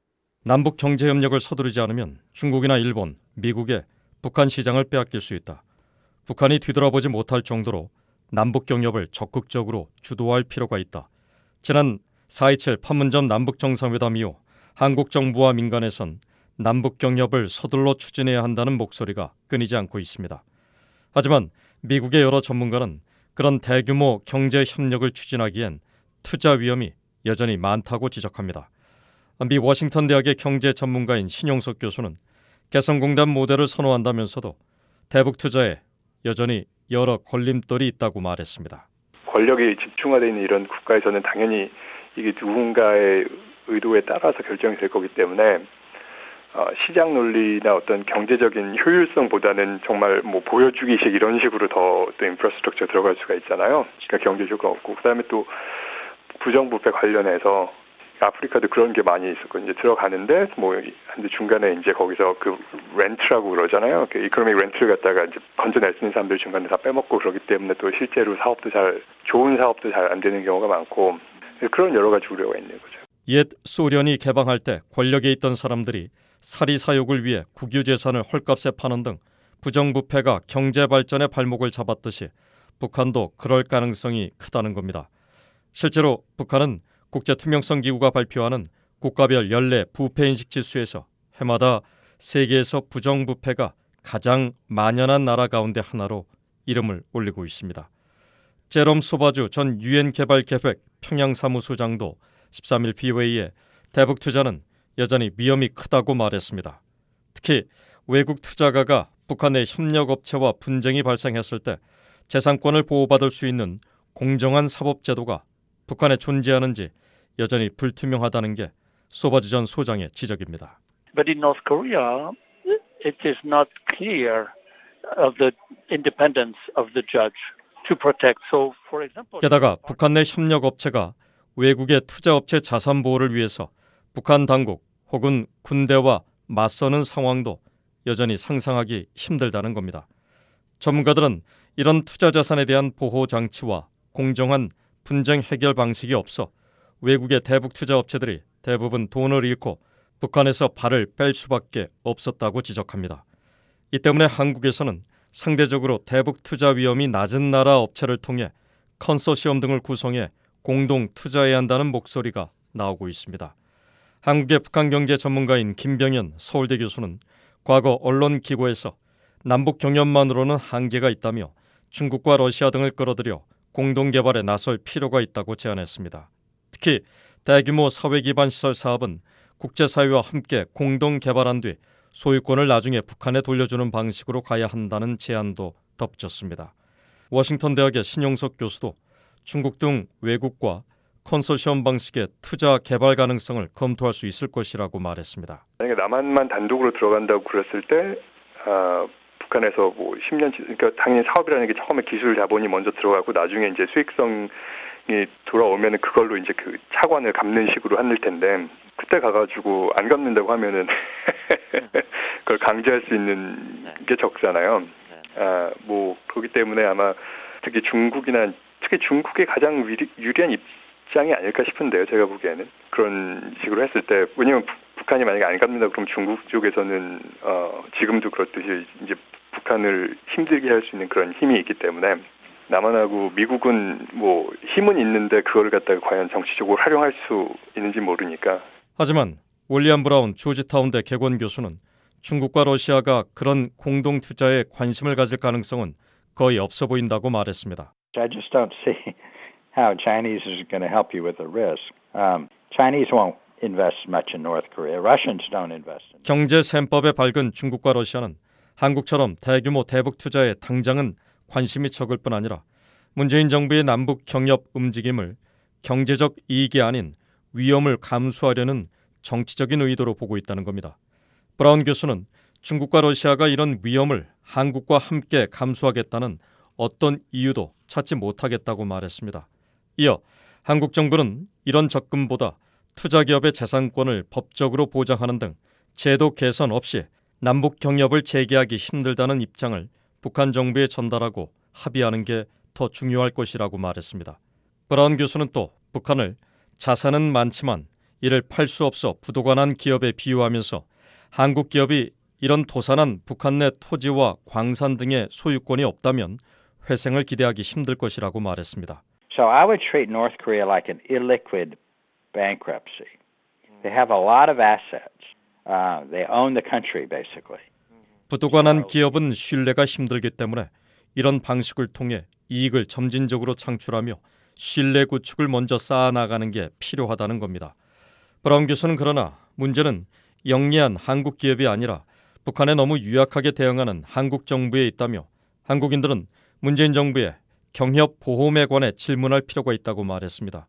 남북 경제협력을 서두르지 않으면 중국이나 일본, 미국에 북한 시장을 빼앗길 수 있다. 북한이 뒤돌아보지 못할 정도로 남북 경협을 적극적으로 주도할 필요가 있다. 지난 사 이칠 판문점 남북 정상회담 이후 한국 정부와 민간에선 남북 경협을 서둘러 추진해야 한다는 목소리가 끊이지 않고 있습니다. 하지만 미국의 여러 전문가는 그런 대규모 경제 협력을 추진하기엔 투자 위험이 여전히 많다고 지적합니다. 미 워싱턴 대학의 경제 전문가인 신용석 교수는 개성공단 모델을 선호한다면서도 대북 투자에 여전히 여러 걸림돌이 있다고 말했습니다. 권력이 집중화되어 있는 이런 국가에서는 당연히 이게 누군가의 의도에 따라서 결정이 될 거기 때문에 어, 시장 논리나 어떤 경제적인 효율성보다는 정말 뭐 보여주기식 이런 식으로 더 또 인프라스트럭처 들어갈 수가 있잖아요. 그러니까 경제 효과 없고 그다음에 또 부정부패 관련해서 아프리카도 그런 게 많이 있었고 이제 들어가는데 뭐 근데 중간에 이제 거기서 그 렌트라고 그러잖아요. 그 이코노믹 렌트를 갖다가 이제 건져낼 수 있는 사람들 중간에 다 빼먹고 그러기 때문에 또 실제로 사업도 잘 좋은 사업도 잘 안 되는 경우가 많고 그런 여러 가지 우려가 있는 거죠. 옛 소련이 개방할 때 권력에 있던 사람들이 사리 사욕을 위해 국유재산을 헐값에 파는 등 부정부패가 경제 발전의 발목을 잡았듯이 북한도 그럴 가능성이 크다는 겁니다. 실제로 북한은 국제투명성기구가 발표하는 국가별 연례 부패인식 지수에서 해마다 세계에서 부정부패가 가장 만연한 나라 가운데 하나로 이름을 올리고 있습니다. 제롬 소바주 전 유엔 개발계획 평양사무소장도 십삼 일 비오에이에 대북 투자는 여전히 위험이 크다고 말했습니다. 특히 외국 투자가가 북한의 협력업체와 분쟁이 발생했을 때 재산권을 보호받을 수 있는 공정한 사법제도가 북한에 존재하는지 여전히 불투명하다는 게 소바주 전 소장의 지적입니다. But in North Korea, it is not clear of the independence of the judge to protect. So, for example, 게다가 북한 내 협력업체가 외국의 투자업체 자산 보호를 위해서 북한 당국 혹은 군대와 맞서는 상황도 여전히 상상하기 힘들다는 겁니다. 전문가들은 이런 투자 자산에 대한 보호 장치와 공정한 분쟁 해결 방식이 없어 외국의 대북 투자 업체들이 대부분 돈을 잃고 북한에서 발을 뺄 수밖에 없었다고 지적합니다. 이 때문에 한국에서는 상대적으로 대북 투자 위험이 낮은 나라 업체를 통해 컨소시엄 등을 구성해 공동 투자해야 한다는 목소리가 나오고 있습니다. 한국의 북한 경제 전문가인 김병현 서울대 교수는 과거 언론 기고에서 남북 경협만으로는 한계가 있다며 중국과 러시아 등을 끌어들여 공동 개발에 나설 필요가 있다고 제안했습니다. 특히 대규모 사회 기반 시설 사업은 국제사회와 함께 공동 개발한 뒤 소유권을 나중에 북한에 돌려주는 방식으로 가야 한다는 제안도 덧붙였습니다. 워싱턴 대학의 신용석 교수도 중국 등 외국과 컨소시엄 방식의 투자 개발 가능성을 검토할 수 있을 것이라고 말했습니다. 만약에 남한만 단독으로 들어간다고 그랬을 때 아, 북한에서 뭐 십 년, 그러니까 당연히 사업이라는 게 처음에 기술 자본이 먼저 들어가고 나중에 이제 수익성이 돌아오면은 그걸로 이제 그 차관을 갚는 식으로 하는 텐데 그때 가가지고 안 갚는다고 하면은 그걸 강제할 수 있는 게 적잖아요. 아, 뭐 그렇기 때문에 아마 특히 중국이나 특히 중국의 가장 유리, 유리한 입장이 아닐까 싶은데요. 제가 보기에는 그런 식으로 했을 때 왜냐하면 부, 북한이 만약에 안 갚는다 그럼 중국 쪽에서는 어, 지금도 그렇듯이 이제 북한을 힘들게 할 수 있는 그런 힘이 있기 때문에 남한하고 미국은 뭐 힘은 있는데 그걸 갖다가 과연 정치적으로 활용할 수 있는지 모르니까. 하지만 윌리엄 브라운 조지타운대 개건 교수는 중국과 러시아가 그런 공동 투자에 관심을 가질 가능성은 거의 없어 보인다고 말했습니다. I just don't see how Chinese is going to help you with the risk. Um, Chinese won't invest much in North Korea. Russians don't invest. 경제 셈법에 밝은 중국과 러시아는 한국처럼 대규모 대북 투자에 당장은 관심이 적을 뿐 아니라 문재인 정부의 남북 경협 움직임을 경제적 이익이 아닌 위험을 감수하려는 정치적인 의도로 보고 있다는 겁니다. 브라운 교수는 중국과 러시아가 이런 위험을 한국과 함께 감수하겠다는 어떤 이유도 찾지 못하겠다고 말했습니다. 이어 한국 정부는 이런 접근보다 투자기업의 재산권을 법적으로 보장하는 등 제도 개선 없이 남북 경협을 재개하기 힘들다는 입장을 북한 정부에 전달하고 합의하는 게 더 중요할 것이라고 말했습니다. 브라운 교수는 또 북한을 자산은 많지만 이를 팔 수 없어 부도가 난 기업에 비유하면서 한국 기업이 이런 도산한 북한 내 토지와 광산 등의 소유권이 없다면 회생을 기대하기 힘들 것이라고 말했습니다. So I would treat North Korea like an illiquid bankruptcy. They have a lot of assets. Uh, they own the country basically. 부도가 난 기업은 신뢰가 힘들기 때문에 이런 방식을 통해 이익을 점진적으로 창출하며 신뢰 구축을 먼저 쌓아나가는 게 필요하다는 겁니다. 브라운 교수는 그러나 문제는 영리한 한국 기업이 아니라 북한에 너무 유약하게 대응하는 한국 정부에 있다며 한국인들은 문재인 정부의 경협 보험에 관해 질문할 필요가 있다고 말했습니다.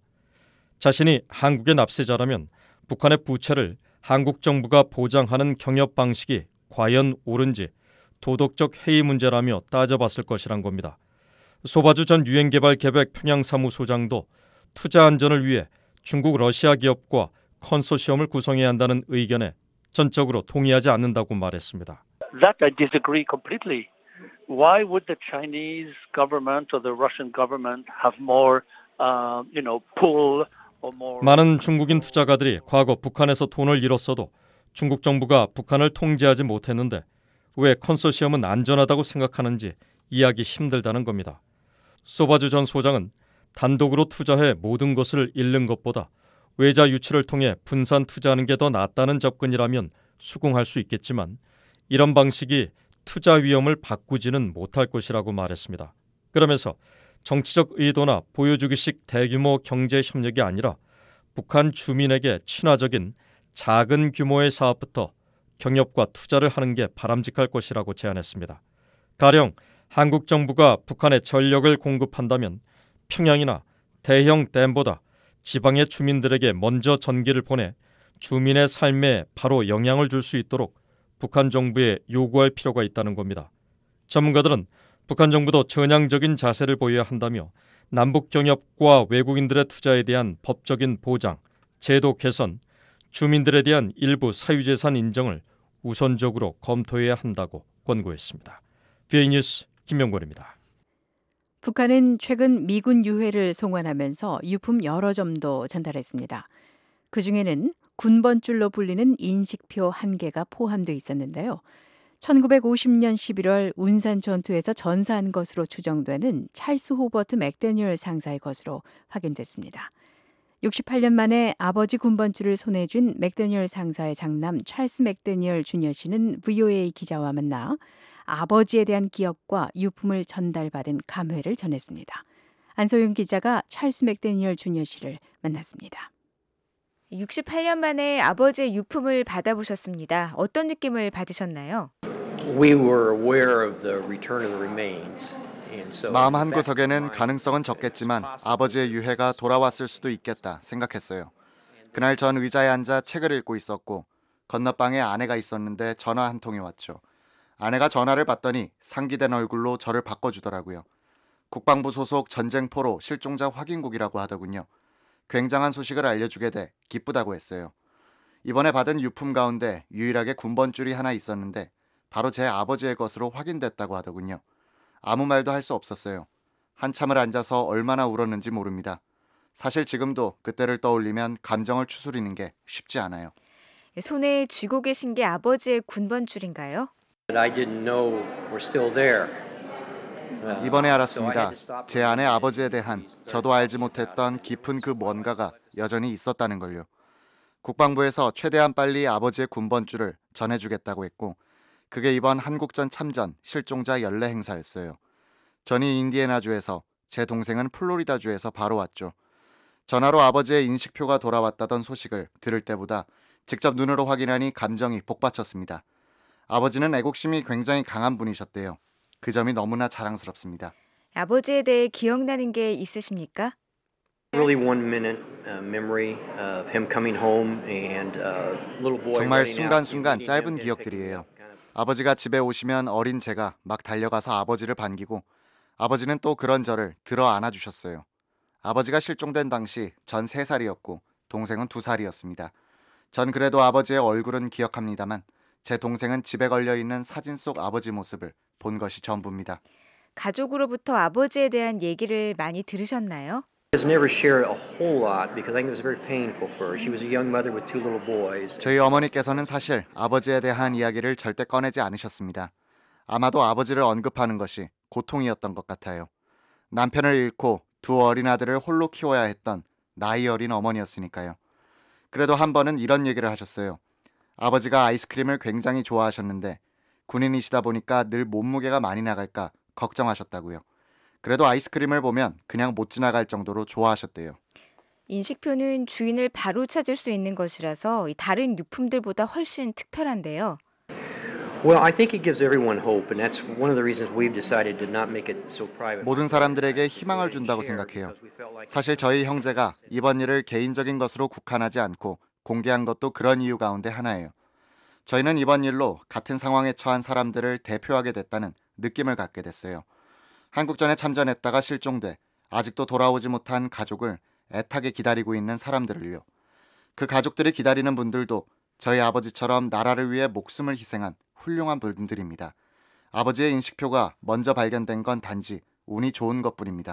자신이 한국의 납세자라면 북한의 부채를 한국 정부가 보장하는 경협 방식이 과연 옳은지 도덕적 해이 문제라며 따져봤을 것이란 겁니다. 소바주 전 유엔개발계획 평양사무소장도 투자 안전을 위해 중국 러시아 기업과 컨소시엄을 구성해야 한다는 의견에 전적으로 동의하지 않는다고 말했습니다. That I disagree completely. Why would the Chinese government or the Russian government have more, uh, you know, pull or more? 많은 중국인 투자가들이 과거 북한에서 돈을 잃었어도 중국 정부가 북한을 통제하지 못했는데 왜 컨소시엄은 안전하다고 생각하는지 이해하기 힘들다는 겁니다. 소바주 전 소장은 단독으로 투자해 모든 것을 잃는 것보다 외자 유치를 통해 분산 투자하는 게 더 낫다는 접근이라면 수긍할 수 있겠지만 이런 방식이 투자 위험을 바꾸지는 못할 것이라고 말했습니다. 그러면서 정치적 의도나 보여주기식 대규모 경제 협력이 아니라 북한 주민에게 친화적인 작은 규모의 사업부터 경협과 투자를 하는 게 바람직할 것이라고 제안했습니다. 가령 한국 정부가 북한에 전력을 공급한다면 평양이나 대형 댐보다 지방의 주민들에게 먼저 전기를 보내 주민의 삶에 바로 영향을 줄 수 있도록 북한 정부에 요구할 필요가 있다는 겁니다. 전문가들은 북한 정부도 전향적인 자세를 보여야 한다며 남북 경협과 외국인들의 투자에 대한 법적인 보장, 제도 개선, 주민들에 대한 일부 사유재산 인정을 우선적으로 검토해야 한다고 권고했습니다. 비오이 뉴스 김명권입니다. 북한은 최근 미군 유해를 송환하면서 유품 여러 점도 전달했습니다. 그중에는 군번줄로 불리는 인식표 한 개가 포함되어 있었는데요. 천구백오십 년 십일월 운산 전투에서 전사한 것으로 추정되는 찰스 호버트 맥데니얼 상사의 것으로 확인됐습니다. 육십팔 년 만에 아버지 군번줄을 손에 쥔 맥데니얼 상사의 장남 찰스 맥데니얼 주니어 씨는 브이오에이 기자와 만나 아버지에 대한 기억과 유품을 전달받은 감회를 전했습니다. 안소영 기자가 찰스 맥데니얼 주니어 씨를 만났습니다. 육십팔 년 만에 아버지의 유품을 받아보셨습니다. 어떤 느낌을 받으셨나요? We were aware of the return of the remains. 마음 한구석에는 가능성은 적겠지만 아버지의 유해가 돌아왔을 수도 있겠다 생각했어요. 그날 전 의자에 앉아 책을 읽고 있었고 건너방에 아내가 있었는데 전화 한 통이 왔죠. 아내가 전화를 받더니 상기된 얼굴로 저를 바꿔주더라고요. 국방부 소속 전쟁포로 실종자 확인국이라고 하더군요. 굉장한 소식을 알려주게 돼 기쁘다고 했어요. 이번에 받은 유품 가운데 유일하게 군번줄이 하나 있었는데 바로 제 아버지의 것으로 확인됐다고 하더군요. 아무 말도 할 수 없었어요. 한참을 앉아서 얼마나 울었는지 모릅니다. 사실 지금도 그때를 떠올리면 감정을 추스리는 게 쉽지 않아요. 손에 쥐고 계신 게 아버지의 군번줄인가요? I didn't know we're still there. 이번에 알았습니다. 제 아내 아버지에 대한 저도 알지 못했던 깊은 그 뭔가가 여전히 있었다는 걸요. 국방부에서 최대한 빨리 아버지의 군번줄을 전해주겠다고 했고 그게 이번 한국전 참전 실종자 연례 행사였어요. 전이 인디애나주에서 제 동생은 플로리다주에서 바로 왔죠. 전화로 아버지의 인식표가 돌아왔다던 소식을 들을 때보다 직접 눈으로 확인하니 감정이 복받쳤습니다. 아버지는 애국심이 굉장히 강한 분이셨대요. 그 점이 너무나 자랑스럽습니다. 아버지에 대해 기억나는 게 있으십니까? Really one minute uh, memory of him coming home and uh, little boy. 정말 순간순간 짧은 기억들이에요. 아버지가 집에 오시면 어린 제가 막 달려가서 아버지를 반기고 아버지는 또 그런 저를 들어 안아주셨어요. 아버지가 실종된 당시 전 세 살이었고 동생은 두 살이었습니다. 전 그래도 아버지의 얼굴은 기억합니다만 제 동생은 집에 걸려있는 사진 속 아버지 모습을 본 것이 전부입니다. 가족으로부터 아버지에 대한 얘기를 많이 들으셨나요? Has never shared a whole lot because I think it was very painful for her. She was a young mother with two little boys. 저희 어머니께서는 사실 아버지에 대한 이야기를 절대 꺼내지 않으셨습니다. 아마도 아버지를 언급하는 것이 고통이었던 것 같아요. 남편을 잃고 두 어린 아들을 홀로 키워야 했던 나이 어린 어머니였으니까요. 그래도 한 번은 이런 얘기를 하셨어요. 아버지가 아이스크림을 굉장히 좋아하셨는데 군인이시다 보니까 늘 몸무게가 많이 나갈까 걱정하셨다고요. 그래도 아이스크림을 보면 그냥 못 지나갈 정도로 좋아하셨대요. 인식표는 주인을 바로 찾을 수 있는 것이라서 다른 유품들보다 훨씬 특별한데요. Well, I think it gives everyone hope, and that's one of the reasons we've decided to not make it so private. 모든 사람들에게 희망을 준다고 생각해요. 사실 저희 형제가 이번 일을 개인적인 것으로 국한하지 않고 공개한 것도 그런 이유 가운데 하나예요. 저희는 이번 일로 같은 상황에 처한 사람들을 대표하게 됐다는 느낌을 갖게 됐어요. 한국전에 참전했다가 실종돼 아직도 돌아오지 못한 가족을 애타게 기다리고 있는 사람들을요. 그 가족들이 기다리는 분들도 저희 아버지처럼 나라를 위해 목숨을 희생한 훌륭한 분들입니다. 아버지의 인식표가 먼저 발견된 건 단지 운이 좋은 것뿐입니다.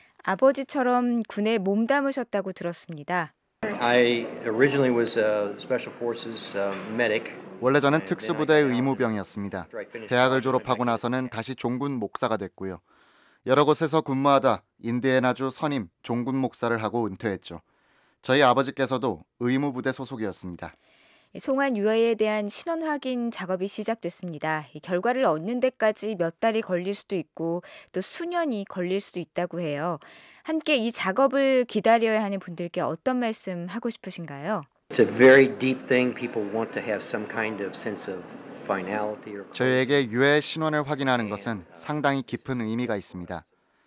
아버지처럼 군에 몸담으셨다고 들었습니다. I originally was a Special Forces uh, medic. 원래 저는 특수부대 의무병이었습니다. 대학을 졸업하고 나서는 다시 종군 목사가 됐고요. 여러 곳에서 근무하다 인디애나주 선임 종군 목사를 하고 은퇴했죠. 저희 아버지께서도 의무부대 소속이었습니다. 송환 유아에 대한 신원 확인 작업이 시작됐습니다. 결과를 얻는 데까지 몇 달이 걸릴 수도 있고 또 수년이 걸릴 수도 있다고 해요. 함께 이 작업을 기다려야 하는 분들께 어떤 말씀 하고 싶으신가요? It's a very deep thing. People want to have some kind of sense of finality or 저희에게 유해의 신원을 확인하는 것은 상당히 깊은 의미가 있습니다.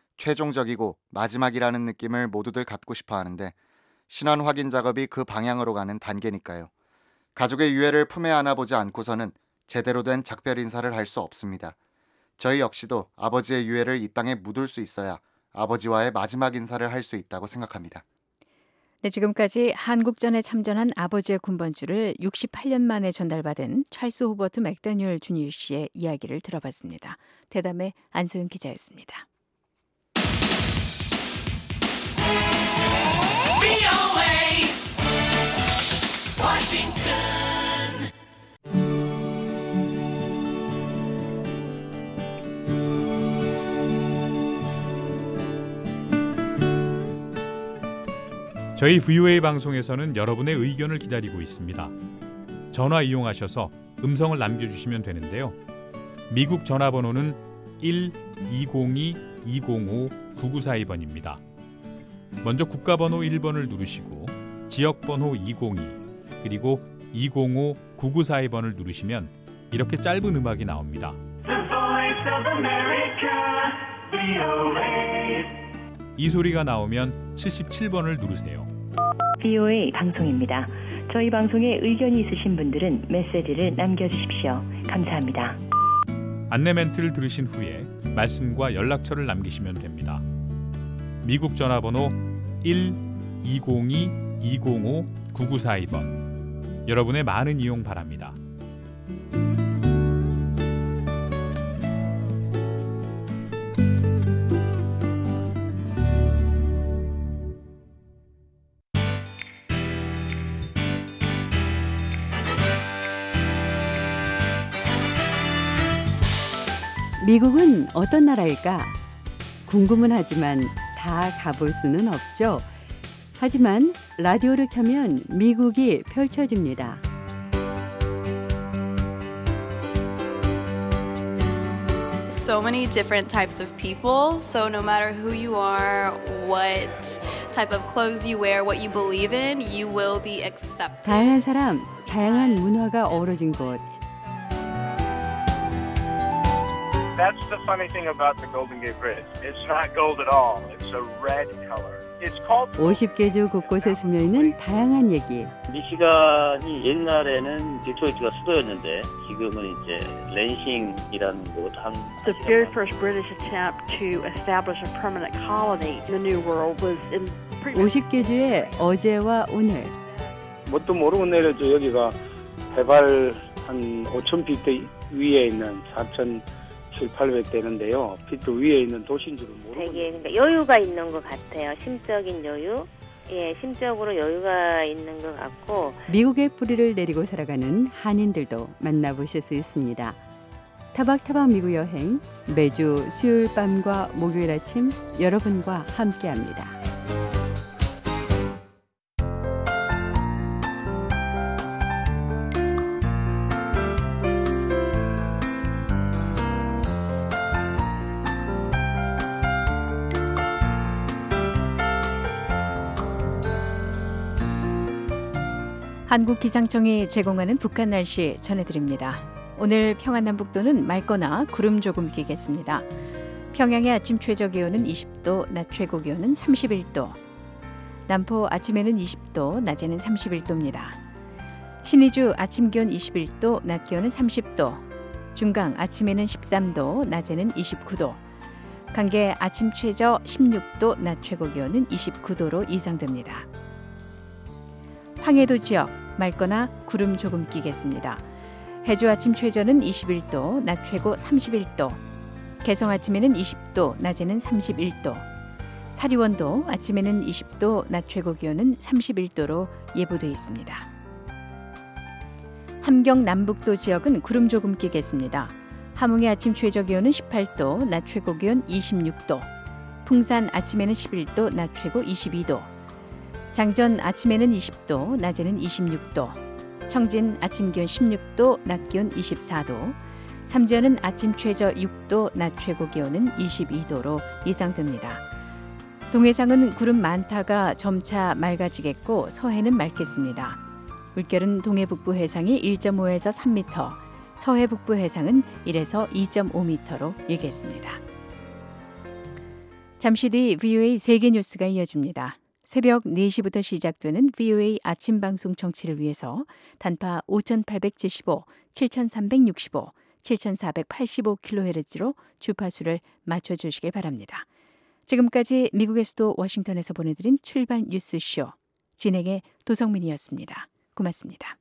최종적이고 마지막이라는 느낌을 모두들 갖고 싶어 하는데 신원 확인 작업이 그 방향으로 가는 단계니까요. 가족의 유해를 품에 안아보지 않고서는 제대로 된 작별 인사를 할 수 없습니다. 저희 역시도 아버지의 유해를 이 땅에 묻을 수 있어야 아버지와의 마지막 인사를 할 수 있다고 생각합니다. 네, 지금까지 한국전에 참전한 아버지의 군번주를 육십팔 년 만에 전달받은 찰스 호버트 맥다니얼 주니어 씨의 이야기를 들어봤습니다. 대담의 안소영 기자였습니다. 저희 브이오에이 방송에서는 여러분의 의견을 기다리고 있습니다. 전화 이용하셔서 음성을 남겨주시면 되는데요. 미국 전화번호는 일 이공이 이공오 구구사이 번입니다. 먼저 국가번호 일 번을 누르시고 지역번호 이공이 그리고 이공오 구구사이 번을 누르시면 이렇게 짧은 음악이 나옵니다. 이 소리가 나오면 칠십칠 번을 누르세요. 브이오에이 방송입니다. 저희 방송에 의견이 있으신 분들은 메시지를 남겨주십시오. 감사합니다. 안내 멘트를 들으신 후에 말씀과 연락처를 남기시면 됩니다. 미국 전화번호 일 이공이 이공오 구구사이 번 여러분의 많은 이용 바랍니다. 미국은 어떤 나라일까? 궁금은 하지만 다 가볼 수는 없죠. 하지만 라디오를 켜면 미국이 펼쳐집니다. So many different types of people. So no matter who you are, what type of clothes you wear, what you believe in, you will be accepted. 다양한 사람, 다양한 문화가 어우러진 곳. That's the funny thing about the Golden Gate Bridge. It's not gold at all. It's a red color. It's called 오십 개 주 곳곳에 스며 있는 다양한 얘기. 미시간이 옛날에는 디트로이트가 수도였는데 지금은 이제 랜싱이라는 곳 한. The very first British attempt to establish a permanent colony in the New World was in. 오십 개 주의 어제와 오늘. 뭣도 모르고 내려줘. 여기가 해발 한 오천 피트 위에 있는 사천칠백팔백 되는데요. 피트 위에 있는 도시인 줄은 모르고. 되게 그러니까 여유가 있는 것 같아요. 심적인 여유. 예, 심적으로 여유가 있는 것 같고. 미국의 뿌리를 내리고 살아가는 한인들도 만나보실 수 있습니다. 타박타박 미국 여행 매주 수요일 밤과 목요일 아침 여러분과 함께합니다. 한국기상청이 제공하는 북한 날씨 전해드립니다. 오늘 평안남북도는 맑거나 구름 조금 끼겠습니다. 평양의 아침 최저 기온은 이십 도, 낮 최고 기온은 삼십일 도. 남포 아침에는 이십 도, 낮에는 삼십일 도입니다. 신의주 아침 기온 이십일 도, 낮 기온은 삼십 도. 중강 아침에는 십삼 도, 낮에는 이십구 도. 강계 아침 최저 십육 도, 낮 최고 기온은 이십구 도로 예상됩니다. 황해도 지역 맑거나 구름 조금 끼겠습니다. 해주 아침 최저는 이십일 도, 낮 최고 삼십일 도. 개성 아침에는 이십 도, 낮에는 삼십일 도. 사리원도 아침에는 이십 도, 낮 최고 기온은 삼십일 도로 예보돼 있습니다. 함경 남북도 지역은 구름 조금 끼겠습니다. 함흥의 아침 최저 기온은 십팔 도, 낮 최고 기온 이십육 도. 풍산 아침에는 십일 도, 낮 최고 이십이 도. 장전 아침에는 이십 도, 낮에는 이십육 도. 청진 아침 기온 십육 도, 낮 기온 이십사 도. 삼지연은 아침 최저 육 도, 낮 최고 기온은 이십이 도로 예상됩니다. 동해상은 구름 많다가 점차 맑아지겠고 서해는 맑겠습니다. 물결은 동해북부 해상이 일 점 오에서 삼 미터, 서해북부 해상은 일에서 이 점 오 미터로 일겠습니다. 잠시 뒤 브이오에이 세계 뉴스가 이어집니다. 새벽 네 시부터 시작되는 브이오에이 아침 방송 청취를 위해서 단파 오천팔백칠십오, 칠천삼백육십오, 칠천사백팔십오 킬로헤르츠로 주파수를 맞춰주시길 바랍니다. 지금까지 미국의 수도 워싱턴에서 보내드린 출발 뉴스쇼 진행의 도성민이었습니다. 고맙습니다.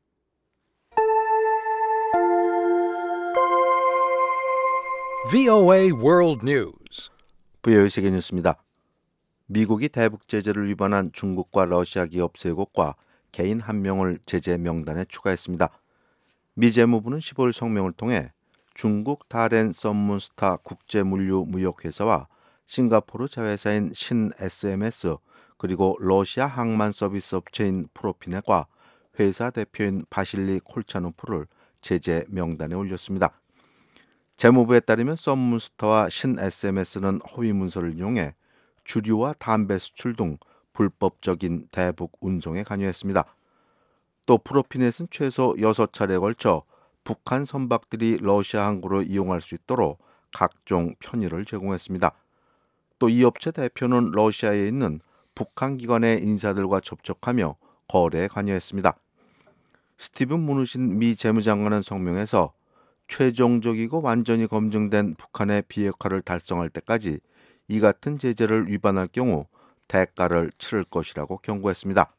브이오에이 World News. 브이오에이 세계 뉴스입니다. 미국이 대북 제재를 위반한 중국과 러시아 기업 세 곳과 개인 한 명을 제재 명단에 추가했습니다. 미 재무부는 십오일 성명을 통해 중국 다렌 썸문스타 국제물류무역회사와 싱가포르 자회사인 신 에스엠에스 그리고 러시아 항만 서비스 업체인 프로피넷과 회사 대표인 바실리 콜차노프를 제재 명단에 올렸습니다. 재무부에 따르면 썸문스타와 신 에스엠에스는 허위 문서를 이용해 주류와 담배 수출 등 불법적인 대북 운송에 관여했습니다. 또 프로피넷은 최소 여섯 차례에 걸쳐 북한 선박들이 러시아 항구를 이용할 수 있도록 각종 편의를 제공했습니다. 또 이 업체 대표는 러시아에 있는 북한 기관의 인사들과 접촉하며 거래에 관여했습니다. 스티븐 무누신 미 재무장관은 성명에서 최종적이고 완전히 검증된 북한의 비핵화를 달성할 때까지 이 같은 제재를 위반할 경우 대가를 치를 것이라고 경고했습니다.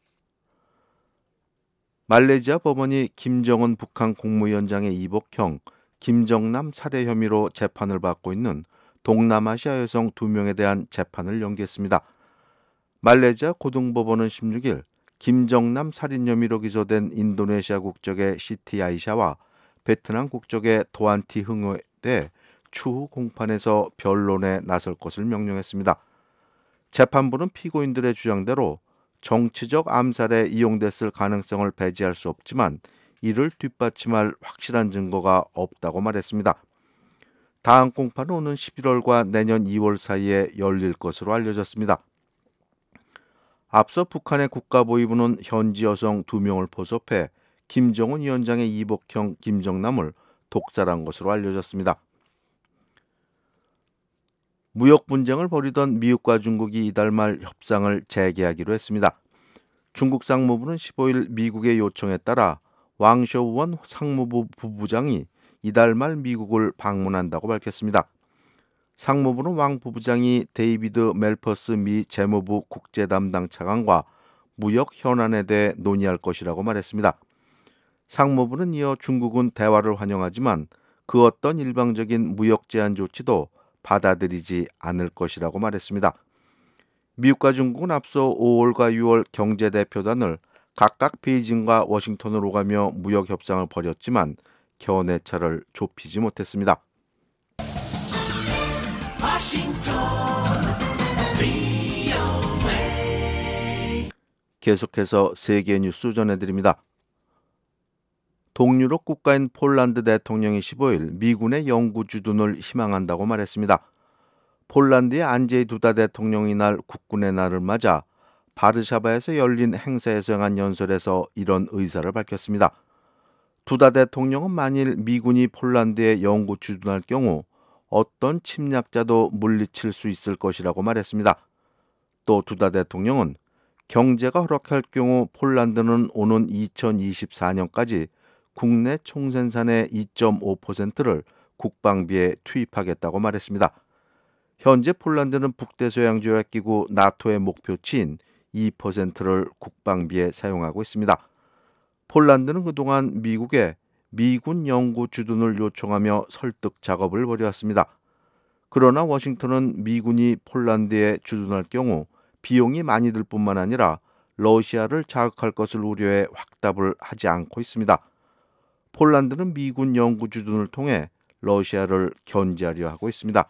말레이시아 법원이 김정은 북한 국무위원장의 이복형 김정남 살해 혐의로 재판을 받고 있는 동남아시아 여성 두 명에 대한 재판을 연기했습니다. 말레이시아 고등법원은 십육일 김정남 살인 혐의로 기소된 인도네시아 국적의 시티 아이샤와 베트남 국적의 도안티 흥호에 대해 추후 공판에서 변론에 나설 것을 명령했습니다. 재판부는 피고인들의 주장대로 정치적 암살에 이용됐을 가능성을 배제할 수 없지만 이를 뒷받침할 확실한 증거가 없다고 말했습니다. 다음 공판은 오는 십일월과 내년 이월 사이에 열릴 것으로 알려졌습니다. 앞서 북한의 국가보위부는 현지 여성 두 명을 포섭해 김정은 위원장의 이복형 김정남을 독살한 것으로 알려졌습니다. 무역 분쟁을 벌이던 미국과 중국이 이달 말 협상을 재개하기로 했습니다. 중국 상무부는 십오일 미국의 요청에 따라 왕쇼우원 상무부 부부장이 이달 말 미국을 방문한다고 밝혔습니다. 상무부는 왕 부부장이 데이비드 멜퍼스 미 재무부 국제 담당 차관과 무역 현안에 대해 논의할 것이라고 말했습니다. 상무부는 이어 중국은 대화를 환영하지만 그 어떤 일방적인 무역 제한 조치도 받아들이지 않을 것이라고 말했습니다. 미국과 중국은 앞서 오월과 유월 경제대표단을 각각 베이징과 워싱턴으로 가며 무역 협상을 벌였지만 견해차를 좁히지 못했습니다. 계속해서 세계 뉴스 전해드립니다. 동유럽 국가인 폴란드 대통령이 십오일 미군의 영구 주둔을 희망한다고 말했습니다. 폴란드의 안제이 두다 대통령이 날 국군의 날을 맞아 바르샤바에서 열린 행사에서 행한 연설에서 이런 의사를 밝혔습니다. 두다 대통령은 만일 미군이 폴란드에 영구 주둔할 경우 어떤 침략자도 물리칠 수 있을 것이라고 말했습니다. 또 두다 대통령은 경제가 허락할 경우 폴란드는 오는 이천이십사년까지 국내 총생산의 이 점 오 퍼센트를 국방비에 투입하겠다고 말했습니다. 현재 폴란드는 북대서양조약기구 나토의 목표치인 이 퍼센트를 국방비에 사용하고 있습니다. 폴란드는 그동안 미국에 미군 영구 주둔을 요청하며 설득 작업을 벌여왔습니다. 그러나 워싱턴은 미군이 폴란드에 주둔할 경우 비용이 많이 들 뿐만 아니라 러시아를 자극할 것을 우려해 확답을 하지 않고 있습니다. 폴란드는 미군 영구 주둔을 통해 러시아를 견제하려 하고 있습니다.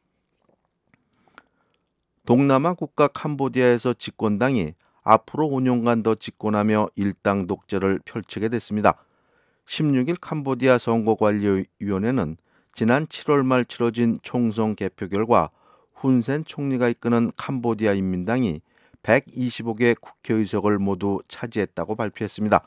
동남아 국가 캄보디아에서 집권당이 앞으로 오 년간 더 집권하며 일당 독재를 펼치게 됐습니다. 십육일 캄보디아 선거관리위원회는 지난 칠월 말 치러진 총선 개표 결과 훈센 총리가 이끄는 캄보디아 인민당이 백이십오 개 국회의석을 모두 차지했다고 발표했습니다.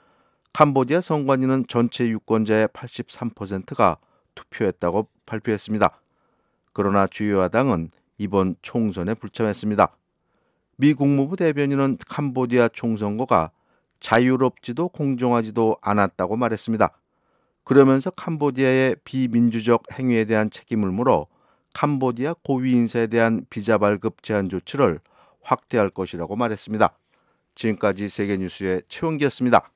캄보디아 선관위는 전체 유권자의 팔십삼 퍼센트가 투표했다고 발표했습니다. 그러나 주요 야당은 이번 총선에 불참했습니다. 미 국무부 대변인은 캄보디아 총선거가 자유롭지도 공정하지도 않았다고 말했습니다. 그러면서 캄보디아의 비민주적 행위에 대한 책임을 물어 캄보디아 고위 인사에 대한 비자 발급 제한 조치를 확대할 것이라고 말했습니다. 지금까지 세계뉴스의 최원기였습니다.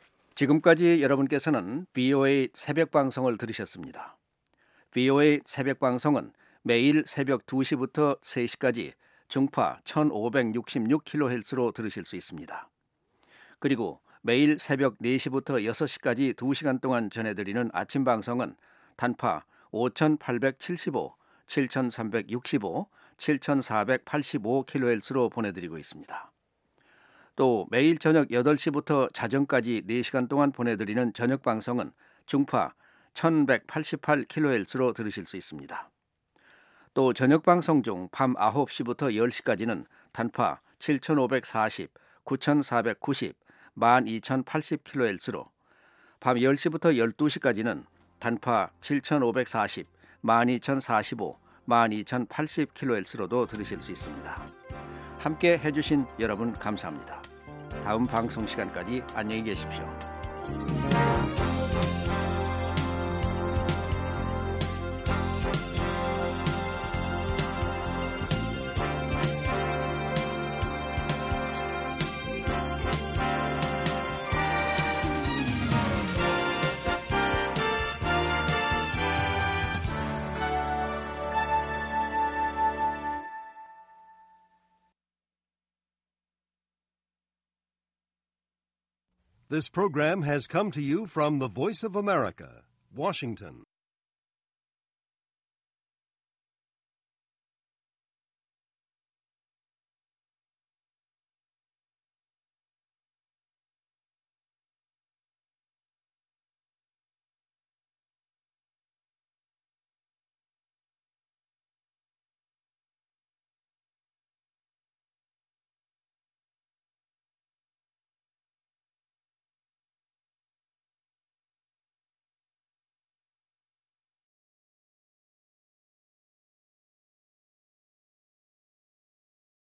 지금까지 여러분께서는 브이오에이 새벽방송을 들으셨습니다. 브이오에이 새벽방송은 매일 새벽 두 시부터 세 시까지 중파 천오백육십육 킬로헤르츠로 들으실 수 있습니다. 그리고 매일 새벽 네 시부터 여섯 시까지 두 시간 동안 전해드리는 아침 방송은 단파 오천팔백칠십오, 칠천삼백육십오, 칠천사백팔십오 킬로헤르츠로 보내드리고 있습니다. 또 매일 저녁 여덟 시부터 자정까지 네 시간 동안 보내드리는 저녁 방송은 중파 천백팔십팔 킬로헤르츠로 들으실 수 있습니다. 또 저녁 방송 중 밤 아홉 시부터 열 시까지는 단파 칠천오백사십, 구천사백구십, 만 이천팔십 킬로헤르츠로, 밤 열 시부터 열두 시까지는 단파 칠천오백사십, 만 이천사십오, 만 이천팔십 킬로헤르츠로도 들으실 수 있습니다. 함께 해주신 여러분 감사합니다. 다음 방송 시간까지 안녕히 계십시오. This program has come to you from the Voice of America, Washington.